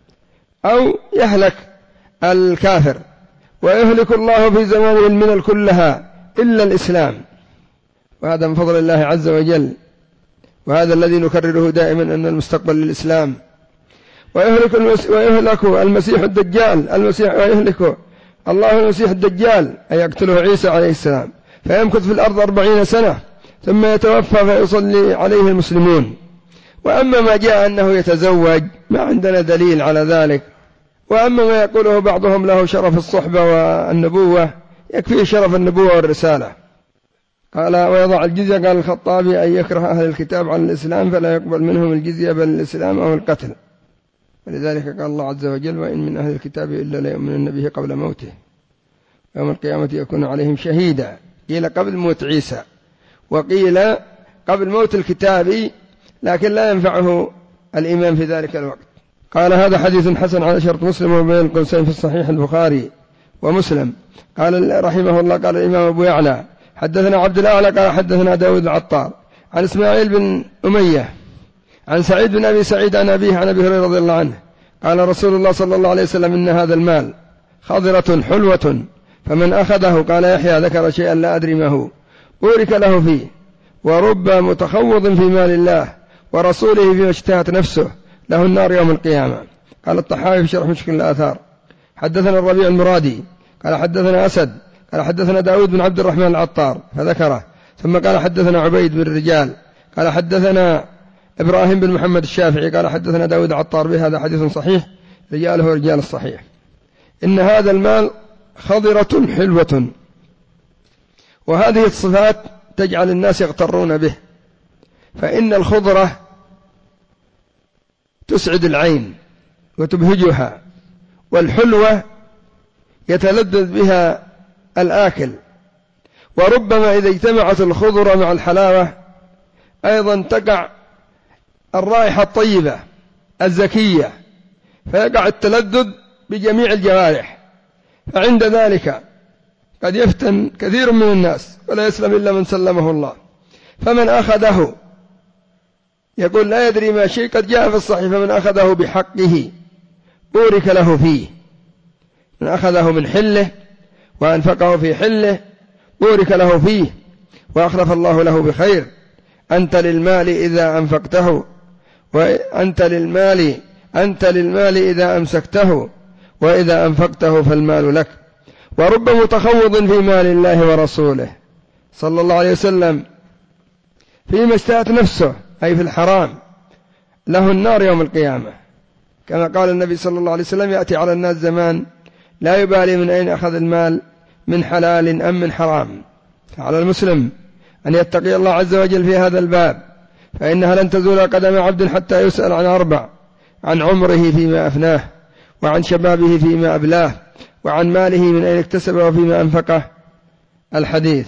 أو يهلك الكافر، ويهلك الله في زمانه الملل كلها إلا الإسلام. وهذا من فضل الله عز وجل، وهذا الذي نكرره دائما أن المستقبل للإسلام. ويهلك المسيح الدجال، ويهلك الله المسيح الدجال، أي يقتله عيسى عليه السلام، فيمكث في الأرض 40 سنة ثم يتوفى فيصلي عليه المسلمون. وأما ما جاء أنه يتزوج ما عندنا دليل على ذلك. وأما ما يقوله بعضهم له شرف الصحبة والنبوة، يكفي شرف النبوة والرسالة. قال ويضع الجزية، قال الخطابي أن يكره أهل الكتاب عن الإسلام فلا يقبل منهم الجزية بل الإسلام أو القتل. ولذلك قال الله عز وجل وإن من أهل الكتاب إلا ليؤمنن به قبل موته، يوم القيامة يكون عليهم شهيدا. قيل قبل موت عيسى، وقيل قبل موت الكتاب، لكن لا ينفعه الإيمان في ذلك الوقت. قال هذا حديث حسن على شرط مسلم وبين القوسين في الصحيح البخاري ومسلم. قال رحمه الله قال الإمام أبو يعلى حدثنا عبد الأعلى قال حدثنا داود العطار عن إسماعيل بن أمية عن سعيد بن أبي سعيد عن أبيه عن أبي هريرة رضي الله عنه قال رسول الله صلى الله عليه وسلم إن هذا المال خضرة حلوة فمن أخذه، قال يحيى ذكر شيئا لا أدري ما هو، بورك له فيه، ورب متخوض في مال الله ورسوله فيما اشتهت نفسه له النار يوم القيامة. قال الطحاوي في شرح مشكل الآثار حدثنا الربيع المرادي قال حدثنا أسد قال حدثنا داود بن عبد الرحمن العطار فذكره، ثم قال حدثنا عبيد بن الرجال قال حدثنا إبراهيم بن محمد الشافعي قال حدثنا داود العطار به. هذا حديث صحيح رجاله رجال الصحيح. إن هذا المال خضرة حلوة، وهذه الصفات تجعل الناس يغترون به، فإن الخضرة تسعد العين وتبهجها، والحلوة يتلذذ بها الآكل. وربما إذا اجتمعت الخضرة مع الحلاوة أيضا تقع الرائحة الطيبة الزكية، فيقع التلذذ بجميع الجوارح. فعند ذلك قد يفتن كثير من الناس ولا يسلم إلا من سلمه الله. فمن أخذه يقول لا يدري ما شيء، قد جاء في الصحيح فمن أخذه بحقه بورك له فيه، من أخذه من حله وأنفقه في حله بورك له فيه وأخلف الله له بخير. أنت للمال إذا أنفقته، وأنت للمال إذا أمسكته، وإذا أنفقته فالمال لك. ورب متخوض في مال الله ورسوله صلى الله عليه وسلم فيما اشتهت نفسه، أي في الحرام، له النار يوم القيامة. كما قال النبي صلى الله عليه وسلم يأتي على الناس زمان لا يبالي من أين أخذ المال، من حلال أم من حرام. فعلى المسلم أن يتقي الله عز وجل في هذا الباب، فإنها لن تزول قدم عبد حتى يسأل عن 4: عن عمره فيما أفناه، وعن شبابه فيما أبلاه، وعن ماله من أين اكتسبه وفيما أنفقه. الحديث.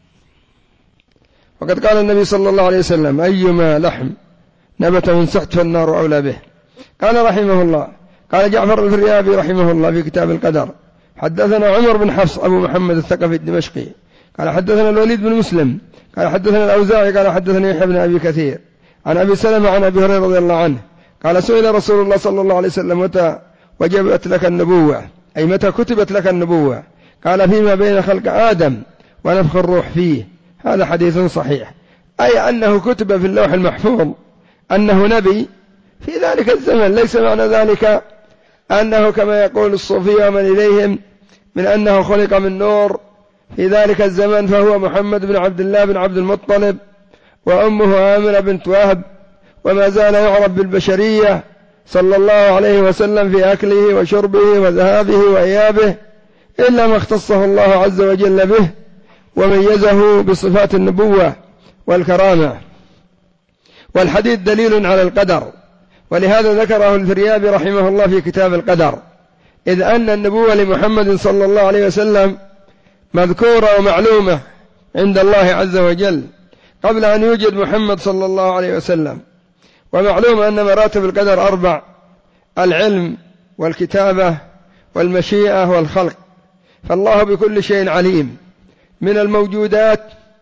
وقد قال النبي صلى الله عليه وسلم أيما لحم نبت من سحت فالنار أولى به. قال رحمه الله قال جعفر الفريابي رحمه الله في كتاب القدر حدثنا عمر بن حفص أبو محمد الثقفي الدمشقي قال حدثنا الوليد بن مسلم قال حدثنا الأوزاعي قال حدثنا يحيى بن أبي كثير عن أبي سلمة عن أبي هريرة رضي الله عنه قال سئل رسول الله صلى الله عليه وسلم متى وجبت لك النبوة، أي متى كتبت لك النبوة؟ قال فيما بين خلق آدم ونفخ الروح فيه. هذا حديث صحيح، أي أنه كتب في اللوح المحفوظ أنه نبي في ذلك الزمن. ليس معنى ذلك أنه كما يقول الصوفية ومن إليهم من أنه خلق من نور في ذلك الزمن فهو محمد بن عبد الله بن عبد المطلب وأمه آمنة بنت وهب، وما زال يعرف بالبشرية صلى الله عليه وسلم في أكله وشربه وذهابه وإيابه إلا ما اختصه الله عز وجل به وميزه بصفات النبوة والكرامة. والحديث دليل على القدر، ولهذا ذكره الفريابي رحمه الله في كتاب القدر، إذ أن النبوة لمحمد صلى الله عليه وسلم مذكورة ومعلومة عند الله عز وجل قبل أن يوجد محمد صلى الله عليه وسلم. ومعلوم أن مراتب القدر 4: العلم والكتابة والمشيئة والخلق. فالله بكل شيء عليم من الموجودات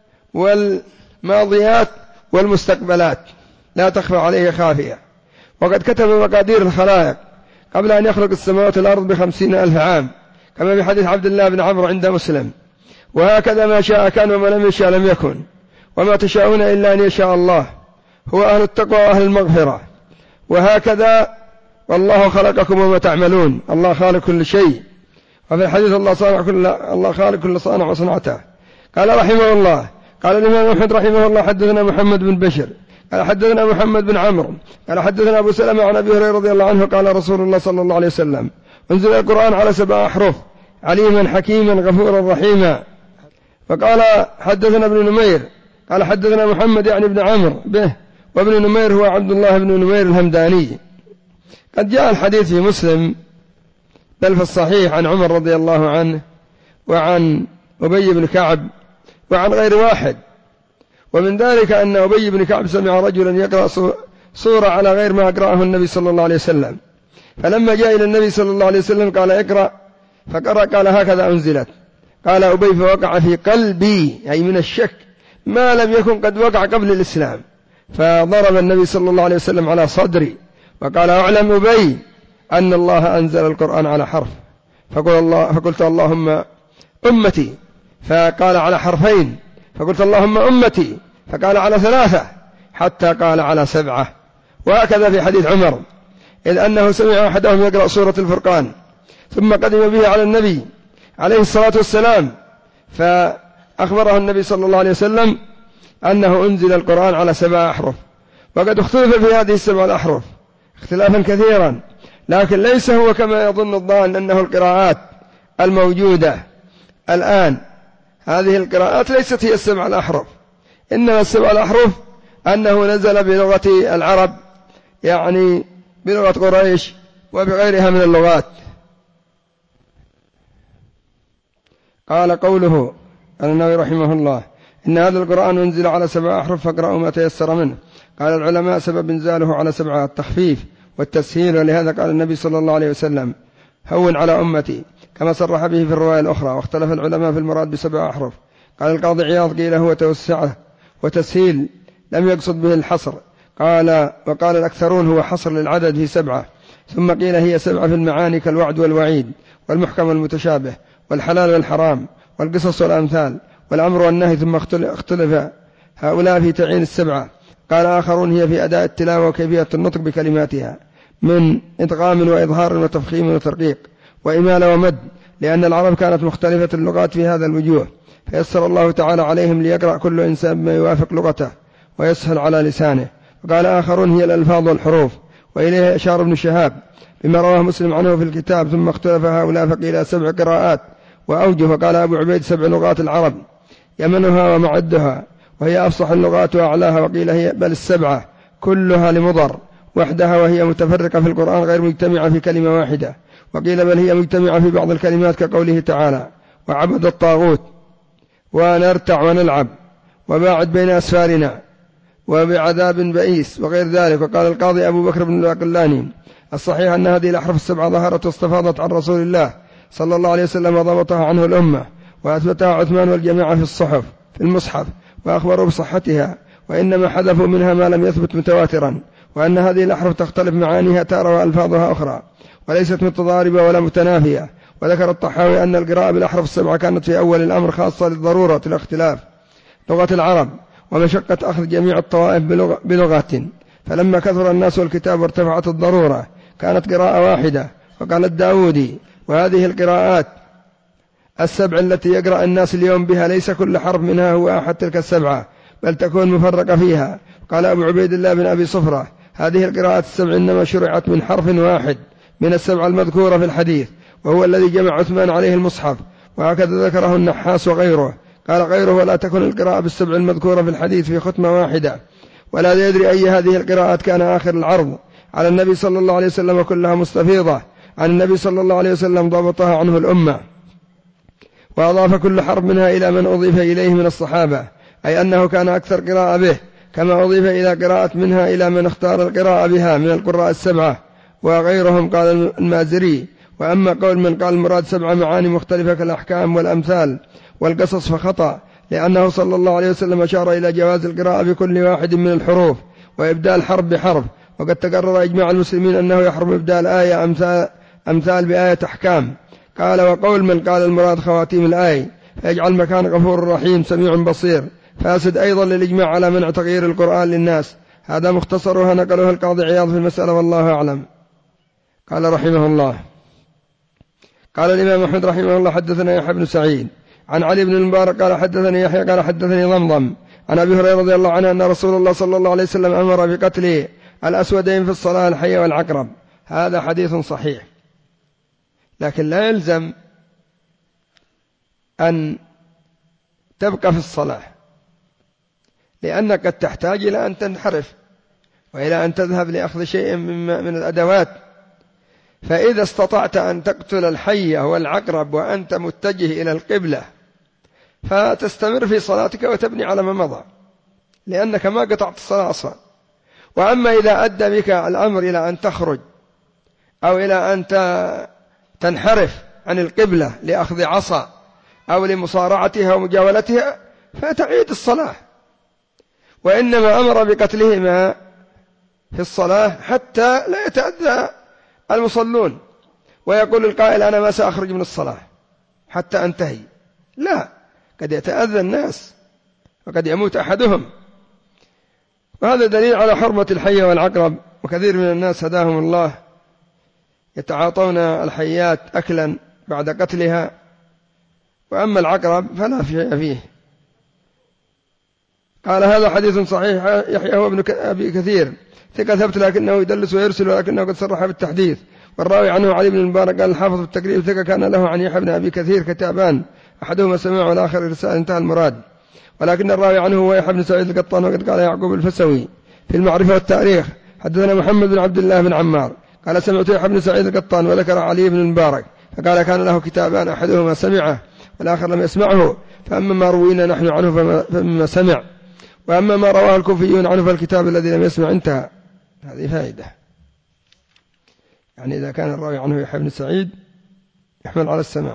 والماضيات والمستقبلات، لا تخفى عليه خافية. وقد كتب مقادير الخلائق قبل أن يخلق السماوات والأرض ب50,000 عام، كما في حديث عبد الله بن عمرو عند مسلم: وهكذا ما شاء كان وما لم يشاء لم يكن، وما تشاءون إلا أن يشاء الله، هو أهل التقوى وأهل المغفرة. وهكذا والله خلقكم وما تعملون، الله خالق كل شيء. وفي الحديث الله خالق كل صانع وصنعته. قال رحمه الله، قال الإمام أحمد رحمه الله: حدثنا محمد بن بشر قال حدثنا محمد بن عمرو قال حدثنا أبو سلمة عن أبي هريرة رضي الله عنه قال رسول الله صلى الله عليه وسلم: انزل القرآن على 7 أحرف، عليما حكيما غفورا رحيما. فقال حدثنا ابن نمير قال حدثنا محمد يعني ابن عمرو به، وابن نمير هو عبد الله بن نمير الهمداني. قد جاء الحديث في مسلم بل في الصحيح عن عمر رضي الله عنه وعن أبي بن كعب وعن غير واحد. ومن ذلك أن أبي بن كعب سمع رجلا يقرأ سورة على غير ما أقرأه النبي صلى الله عليه وسلم، فلما جاء إلى النبي صلى الله عليه وسلم قال: اقرأ. فقرأ قال: هكذا أنزلت. قال أبي: فوقع في قلبي، أي من الشك، ما لم يكن قد وقع قبل الإسلام. فضرب النبي صلى الله عليه وسلم على صدري وقال: أعلم أبي أن الله أنزل القرآن على حرف. فقلت: اللهم أمتي. فقال: على حرفين. فقلت: اللهم أمتي. فقال: على 3، حتى قال: على 7. وهكذا في حديث عمر، إذ أنه سمع أحدهم يقرأ سورة الفرقان ثم قدم به على النبي عليه الصلاة والسلام، فأخبره النبي صلى الله عليه وسلم أنه أنزل القرآن على 7 أحرف. وقد اختلف في هذه 7 أحرف اختلافا كثيرا، لكن ليس هو كما يظن الظان أنه القراءات الموجودة الآن. هذه القراءات ليست هي 7 أحرف، إنما 7 أحرف أنه نزل بلغة العرب، يعني بلغة قريش وبغيرها من اللغات. قال قوله قال النووي رحمه الله: إن هذا القرآن أنزل على 7 أحرف فاقرأوا ما تيسر منه. قال العلماء: سبب إنزاله على 7 التخفيف والتسهيل، ولهذا قال النبي صلى الله عليه وسلم: هون على أمتي، كما صرح به في الرواية الأخرى. واختلف العلماء في المراد ب7 أحرف. قال القاضي عياض: قيل هو توسعه وتسهيل، لم يقصد به الحصر. وقال الأكثرون هو حصر للعدد في 7. ثم قيل هي 7 في المعاني كالوعد والوعيد والمحكم والمتشابه والحلال والحرام والقصص والأمثال والأمر والنهي. ثم اختلف هؤلاء في تعيين 7. قال آخرون هي في أداء التلاوة وكيفية النطق بكلماتها من إدغام وإظهار وتفخيم وترقيق وإمالة ومد، لأن العرب كانت مختلفة اللغات في هذا الوجوه، فيسر الله تعالى عليهم ليقرأ كل إنسان بما يوافق لغته ويسهل على لسانه. وقال آخرون هي الألفاظ والحروف، وإليه أشار ابن شهاب بما رواه مسلم عنه في الكتاب. ثم اختلف هؤلاء فقيل 7 قراءات وأوجه. وقال أبو عبيد: 7 لغات العرب يمنها ومعدها، وهي أفصح اللغات وأعلاها. وقيل هي بل 7 كلها لمضر وحدها، وهي متفرقة في القرآن غير مجتمعة في كلمة واحدة. وقيل بل هي مجتمعة في بعض الكلمات كقوله تعالى: وعبد الطاغوت ونرتع ونلعب وباعد بين أسفارنا وبعذاب بئيس وغير ذلك. وقال القاضي أبو بكر بن العقلاني: الصحيح أن هذه الأحرف 7 ظهرت واستفاضت عن رسول الله صلى الله عليه وسلم، وضبطها عنه الأمة، وأثبتها عثمان والجماعة في الصحف في المصحف وأخبروا بصحتها، وإنما حذفوا منها ما لم يثبت متواترا. وأن هذه الأحرف تختلف معانيها تارة وألفاظها أخرى، وليست متضاربة ولا متنافية. وذكر الطحاوي أن القراءة بالأحرف 7 كانت في أول الأمر خاصة للضرورة الاختلاف لغة العرب ومشقة أخذ جميع الطوائف بلغة، فلما كثر الناس والكتاب وارتفعت الضرورة كانت قراءة واحدة. وقال الداودي: وهذه القراءات 7 التي يقرأ الناس اليوم بها ليس كل حرف منها هو أحد تلك 7، بل تكون مفرقة فيها. قال أبو عبيد الله بن أبي صفرة: هذه القراءات 7 إنما شرعت من حرف واحد من 7 المذكورة في الحديث، وهو الذي جمع عثمان عليه المصحف، وهكذا ذكره النحاس وغيره. قال غيره: ولا تكن القراءة بالسبع المذكورة في الحديث في ختمة واحدة، ولا يدري أي هذه القراءات كان آخر العرض على النبي صلى الله عليه وسلم، وكلها مستفيضة عن النبي صلى الله عليه وسلم ضبطها عنه الأمة. وأضاف كل حرف منها إلى من أضيف إليه من الصحابة، أي أنه كان أكثر قراءة به، كما أضيف إلى قراءة منها إلى من اختار القراءة بها من القراء السبعة وغيرهم. قال المازري: وأما قول من قال المراد 7 معاني مختلفة كالأحكام والأمثال والقصص فخطأ، لأنه صلى الله عليه وسلم أشار إلى جواز القراءة بكل واحد من الحروف وإبدال حرف بحرف، وقد تقرر إجماع المسلمين أنه يحرم إبدال آية أمثال بآية أحكام. قال: وقول من قال المراد خواتيم الآية فيجعل مكان غفور رحيم سميع بصير فاسد أيضا للإجماع على منع تغيير القرآن للناس. هذا مختصرها نقله القاضي عياض في المسألة والله أعلم. قال رحمه الله: قال الإمام أحمد رحمه الله: حدثنا يحيى بن سعيد عن علي بن المبارك قال حدثني يحيى قال حدثني ضمضم عن أبي هريرة رضي الله عنه أن رسول الله صلى الله عليه وسلم أمر بقتل الأسودين في الصلاة، الحية والعقرب. هذا حديث صحيح، لكن لا يلزم أن تبقى في الصلاة، لأنك قد تحتاج إلى أن تنحرف وإلى أن تذهب لأخذ شيء من الأدوات. فإذا استطعت أن تقتل الحية والعقرب وأنت متجه إلى القبلة فتستمر في صلاتك وتبني على ما مضى، لأنك ما قطعت الصلاة أصلا. وأما إذا أدى بك الأمر إلى أن تخرج أو إلى أن تنحرف عن القبلة لأخذ عصا أو لمصارعتها ومجاولتها فتعيد الصلاة. وإنما أمر بقتلهما في الصلاة حتى لا يتأذى المصلون ويقول القائل: أنا ما سأخرج من الصلاة حتى أنتهي. لا، قد يتأذى الناس وقد يموت أحدهم. وهذا دليل على حرمة الحية والعقرب. وكثير من الناس هداهم الله يتعاطون الحيات أكلا بعد قتلها، وأما العقرب فلا شيء فيه. قال: هذا حديث صحيح. يحيى هو ابن أبي كثير ثقة ثبت لكنه يدلس ويرسل، ولكنه قد صرح بالتحديث. والراوي عنه علي بن المبارك قال الحافظ في التقريب ثقة كان له عن يحيى بن أبي كثير كتابان، أحدهما سماع والآخر إرسال، انتهى المراد. ولكن الراوي عنه هو يحيى بن سعيد القطان. وقد قال يعقوب الفسوي في المعرفة والتاريخ: حدثنا محمد بن عبد الله بن عمار قال سمعت يحيى بن سعيد القطان، وذكر علي بن المبارك فقال كان له كتابان، أحدهما سمعه والآخر لم يسمعه، فأما ما روينا نحن عنه فمما سمع، وأما ما رواه الكوفيون عنه فالكتاب الذي لم يسمع. انتهى. هذه فائدة، يعني إذا كان الراوي عنه يحيى بن سعيد يحمل على السماع.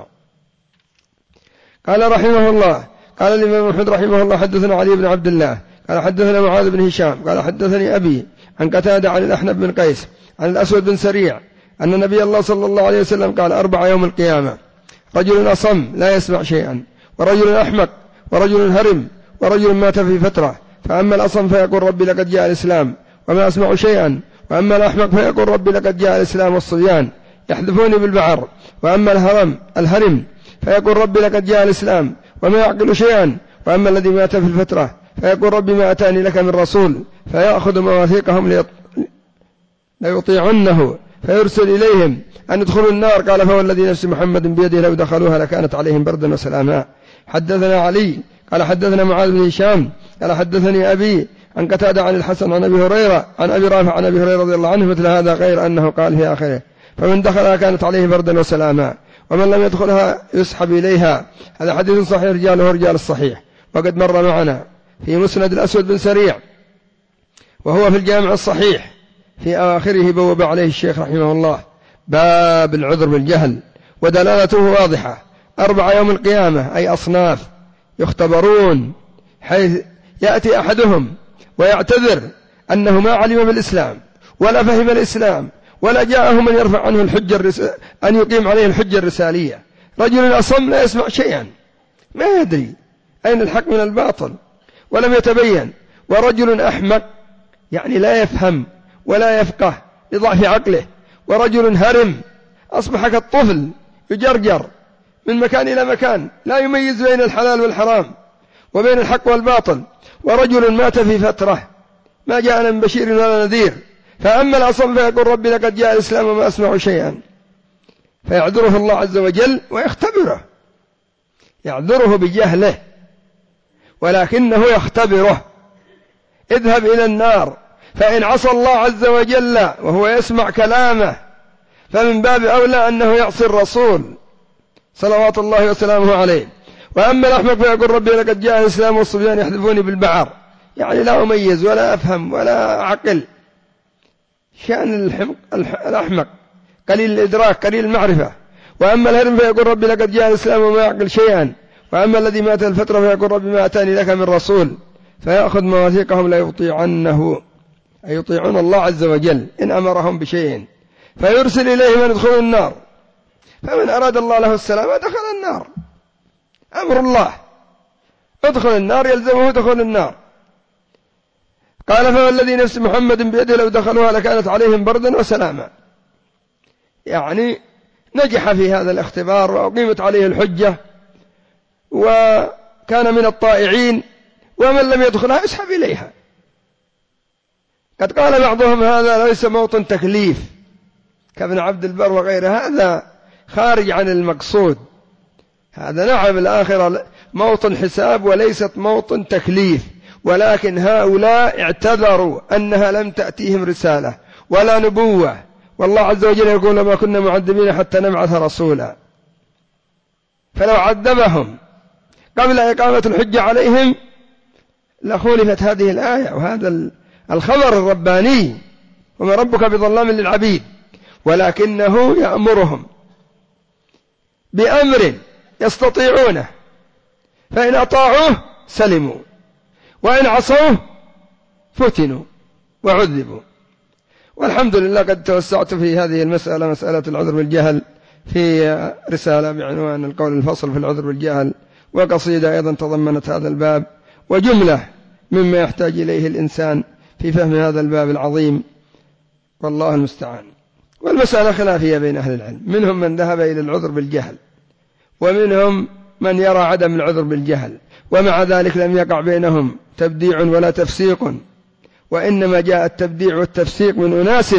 قال رحمه الله: قال الإمام أحمد رحمه الله: حدثنا علي بن عبد الله قال حدثنا معاذ بن هشام قال حدثني أبي عن قتادة عن الأحنف بن قيس عن الأسود بن سريع أن نبي الله صلى الله عليه وسلم قال: 4 يوم القيامة: رجل أصم لا يسمع شيئا، ورجل أحمق، ورجل هرم، ورجل مات في فترة. فأما الأصم فيقول: ربي لقد جاء الإسلام وما أسمع شيئا، وأما الأحمق فيقول: ربي لقد جاء الإسلام والصبيان يحذفوني بالبعر، وأما الهرم فيقول: ربي لقد جاء الإسلام وما يعقل شيئا، وأما الذي مات في الفترة فيقول: ربي ما أتاني لك من رسول، فيأخذ مواثيقهم ليطيعنه فيرسل إليهم أن يدخلوا النار. قال: فوالذي نفس محمد بيده لو دخلوها لكانت عليهم بردا وسلاما. حدثنا علي قال حدثنا معاذ بن هشام قال حدثني أبي عن قتادة عن الحسن عن أبي هريرة عن أبي رافع عن أبي هريرة رضي الله عنه مثل هذا، غير أنه قال في آخره: فمن دخلها كانت عليه بردا وسلاما، ومن لم يدخلها يسحب إليها. هذا حديث صحيح رجاله رجال الصحيح، وقد مر معنا في مسند الأسود بن سريع، وهو في الجامع الصحيح في آخره بوب عليه الشيخ رحمه الله باب العذر بالجهل، ودلالته واضحة. 4 يوم القيامة أي أصناف يختبرون، حيث يأتي أحدهم ويعتذر أنه ما علم بالإسلام ولا فهم الإسلام ولا جاءه من يرفع عنه الحجة أن يقيم عليه الحجة الرسالية. رجل أصم لا يسمع شيئا، ما يدري أين الحق من الباطل ولم يتبين. ورجل أحمق يعني لا يفهم ولا يفقه لضعف عقله. ورجل هرم أصبح كالطفل يجرجر من مكان إلى مكان لا يميز بين الحلال والحرام وبين الحق والباطل. ورجل مات في فترة ما جاءنا من بشير ولا نذير. فأما الأصم فيقول: ربي لقد جاء الإسلام وما أسمع شيئا. فيعذره الله عز وجل ويختبره، يعذره بجهله ولكنه يختبره. اذهب إلى النار، فإن عصى الله عز وجل وهو يسمع كلامه فمن باب أولى أنه يعصي الرسول صلوات الله وسلامه عليه. وأما الأحمق فيقول ربي لقد جاء الإسلام والصبيان يحذفوني بالبعر، يعني لا أميز ولا أفهم ولا عقل. شأن الأحمق قليل الإدراك قليل المعرفة. وأما الهرم فيقول ربي لقد جاء الإسلام وما يعقل شيئا. وأما الذي مات الفترة فيقول ربي ما أتاني لك من رسول، فيأخذ مواثيقهم لا يطيعنه، أي يطيعون الله عز وجل إن أمرهم بشيء، فيرسل إليه من يدخل النار. فمن أراد الله له السلامة دخل النار، أمر الله، ادخل النار يلزمه دخول النار. قال فوالذي نفس محمد بيده لو دخلوها لكانت عليهم بردا وسلاما، يعني نجح في هذا الاختبار وأقيمت عليه الحجة وكان من الطائعين، ومن لم يدخلها يسحب إليها. قد قال بعضهم هذا ليس موطن تكليف كابن عبد البر وغيره، هذا خارج عن المقصود. هذا نعم الآخرة موطن حساب وليست موطن تكليف، ولكن هؤلاء اعتذروا أنها لم تأتيهم رسالة ولا نبوة، والله عز وجل يقول ما كنا معذبين حتى نبعث رسولا. فلو عذبهم قبل إقامة الحجة عليهم لخولفت هذه الآية وهذا الخبر الرباني، وما ربك بظلام للعبيد، ولكنه يأمرهم بأمر يستطيعونه، فإن أطاعوه سلموا وإن عصوه فتنوا وعذبوا. والحمد لله قد توسعت في هذه المسألة، مسألة العذر بالجهل، في رسالة بعنوان القول الفصل في العذر بالجهل، وقصيدة أيضا تضمنت هذا الباب، وجملة مما يحتاج إليه الإنسان في فهم هذا الباب العظيم، والله المستعان. والمسألة خلافية بين أهل العلم، منهم من ذهب إلى العذر بالجهل، ومنهم من يرى عدم العذر بالجهل، ومع ذلك لم يقع بينهم تبديع ولا تفسيق، وإنما جاء التبديع والتفسيق من أناس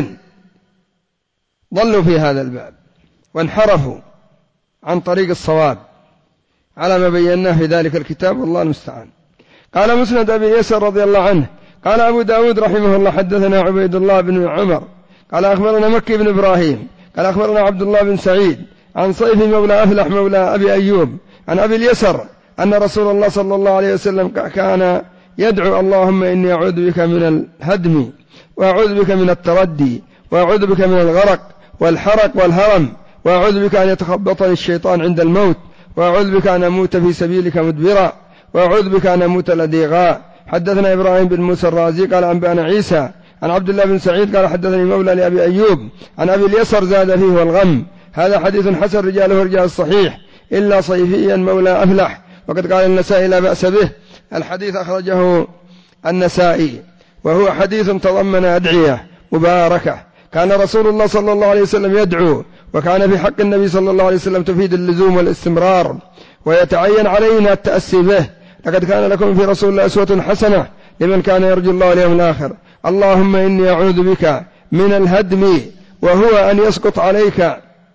ضلوا في هذا الباب وانحرفوا عن طريق الصواب على ما بيناه في ذلك الكتاب، والله المستعان. قال مسند أبي يسر رضي الله عنه قال أبو داود رحمه الله حدثنا عبيد الله بن عمر قال أخبرنا مكي بن إبراهيم قال أخبرنا عبد الله بن سعيد عن صيف مولى أفلح مولى أبي أيوب عن أبي اليسر أن رسول الله صلى الله عليه وسلم كان يدعو اللهم إني أعوذ بك من الهدم وأعوذ بك من التردي وأعوذ بك من الغرق والحرق والهرم وأعوذ بك أن يتخبطني الشيطان عند الموت وأعوذ بك أن أموت في سبيلك مدبرا وأعوذ بك أن أموت لديغا. حدثنا إبراهيم بن موسى الرازي قال أنبأنا عيسى عن عبد الله بن سعيد قال حدثني مولى لأبي أيوب عن أبي اليسر زاد فيه والغم. هذا حديث حسن رجاله رجال الصحيح إلا صيفيا مولى أفلح، وقد قال النسائي لا بأس به. الحديث أخرجه النسائي وهو حديث تضمن أدعية مباركة كان رسول الله صلى الله عليه وسلم يدعو، وكان في حق النبي صلى الله عليه وسلم تفيد اللزوم والاستمرار، ويتعين علينا التأسي به. لقد كان لكم في رسول الله أسوة حسنة لمن كان يرجو الله واليوم الآخر. اللهم إني أعوذ بك من الهدم وهو أن يسقط عليك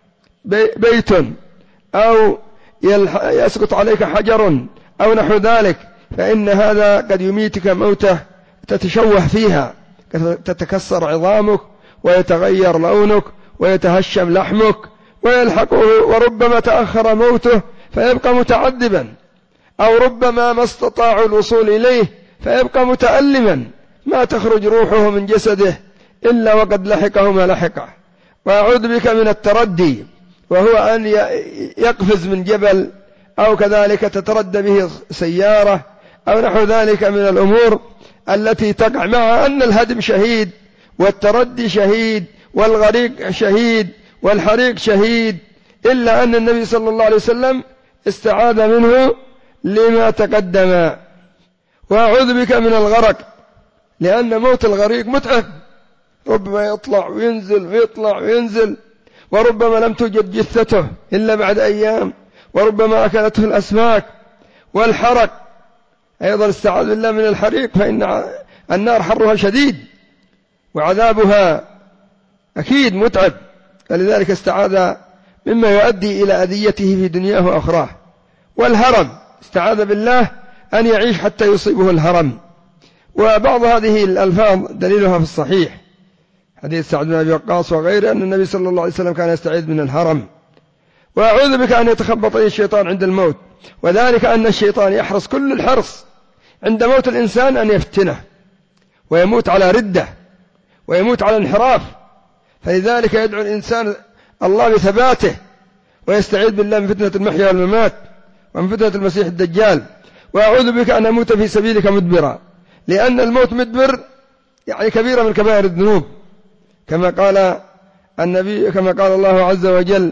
بيت أو يسقط عليك حجر أو نحو ذلك، فإن هذا قد يميتك موته تتشوه فيها، تتكسر عظامك ويتغير لونك ويتهشم لحمك ويلحقه، وربما تأخر موته فيبقى متعذبا، أو ربما ما استطاعوا الوصول إليه فيبقى متألما ما تخرج روحه من جسده إلا وقد لحقه ما لحقه. وأعوذ بك من التردي وهو أن يقفز من جبل أو كذلك تتردى به سيارة أو نحو ذلك من الأمور التي تقع، مع أن الهدم شهيد والتردي شهيد والغريق شهيد والحريق شهيد، إلا أن النبي صلى الله عليه وسلم استعاذ منه لما تقدم. وأعوذ بك من الغرق لأن موت الغريق متعب، ربما يطلع وينزل ويطلع وينزل، وربما لم توجد جثته إلا بعد أيام، وربما أكلته الأسماك. والحرق أيضا استعاذ بالله من الحريق، فإن النار حرها شديد وعذابها أكيد متعب، فلذلك استعاذ مما يؤدي إلى أذيته في دنياه وأخراه. والهرم استعاذ بالله أن يعيش حتى يصيبه الهرم. وبعض هذه الألفاظ دليلها في الصحيح، حديث سعد بن أبي وقاص وغيره أن النبي صلى الله عليه وسلم كان يستعيذ من الهرم. وأعوذ بك أن يتخبط الشيطان عند الموت، وذلك أن الشيطان يحرص كل الحرص عند موت الإنسان أن يفتنه ويموت على ردة ويموت على انحراف، فلذلك يدعو الإنسان الله بثباته ويستعيذ بالله من فتنة المحيا والممات ومن فتنة المسيح الدجال. وأعوذ بك أن أموت في سبيلك مدبرا، لأن الموت مدبر يعني كبيرة من كبائر الذنوب، كما قال النبي، كما قال الله عز وجل: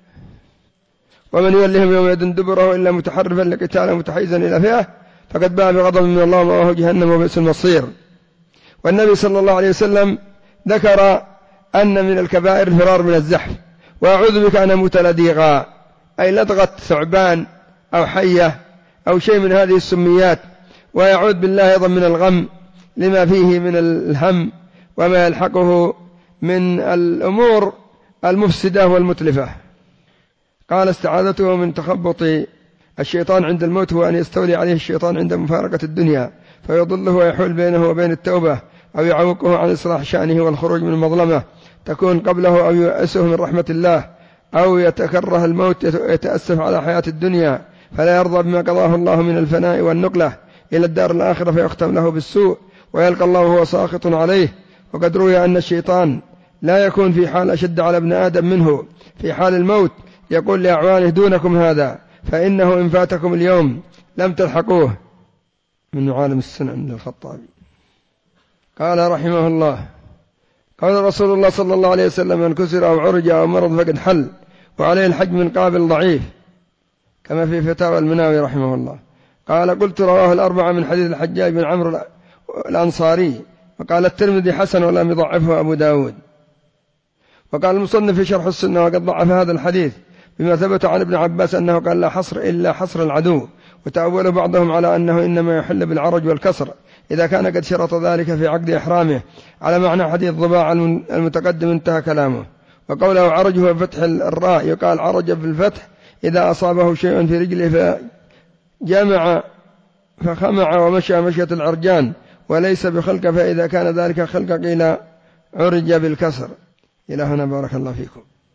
ومن يولهم يومئذ دبره إلا متحرفا لقتال متحيزا إلى فئة فقد باء بغضب من الله ومأواه جهنم وبئس المصير. والنبي صلى الله عليه وسلم ذكر أن من الكبائر الفرار من الزحف. وأعوذ بك أن أموت لديغا، أي لدغة ثعبان أو حية أو شيء من هذه السميات. ويعوذ بالله أيضا من الغم لما فيه من الهم وما يلحقه من الأمور المفسدة والمتلفة. قال: استعاذته من تخبط الشيطان عند الموت هو أن يستولي عليه الشيطان عند مفارقة الدنيا فيضله ويحول بينه وبين التوبة، أو يعوقه عن إصلاح شأنه والخروج من المظلمة تكون قبله، أو يؤسه من رحمة الله، أو يتكره الموت يتأسف على حياة الدنيا فلا يرضى بما قضاه الله من الفناء والنقلة إلى الدار الآخرة فيختم له بالسوء ويلقى الله وهو ساخط عليه. وقد روي أن الشيطان لا يكون في حال أشد على ابن آدم منه في حال الموت، يقول لأعوانه: دونكم هذا فإنه إن فاتكم اليوم لم تلحقوه. من معالم السنن للخطابي. قال رحمه الله: قال رسول الله صلى الله عليه وسلم: من كسر أو عرج أو مرض فقد حل وعليه الحج من قابل ضعيف، كما في فتاوى المناوي رحمه الله. قال: قلت: رواه الأربعة من حديث الحجاج بن عمرو الأنصاري. وقال الترمذي: حسن ولم يضعفه أبو داود. وقال المصنف في شرح السنة: وقد ضعف هذا الحديث بما ثبت عن ابن عباس أنه قال: لا حصر إلا حصر العدو. وتأول بعضهم على أنه إنما يحل بالعرج والكسر إذا كان قد شرط ذلك في عقد إحرامه، على معنى حديث ضباع المتقدم، انتهى كلامه. وقوله عرج هو فتح الراء، يقال عرج بالفتح إذا أصابه شيء في رجله فجمع فخمع ومشى مشية العرجان وليس بخلق، فإذا كان ذلك خلق قيل عرج بالكسر. إلى هنا بارك الله فيكم.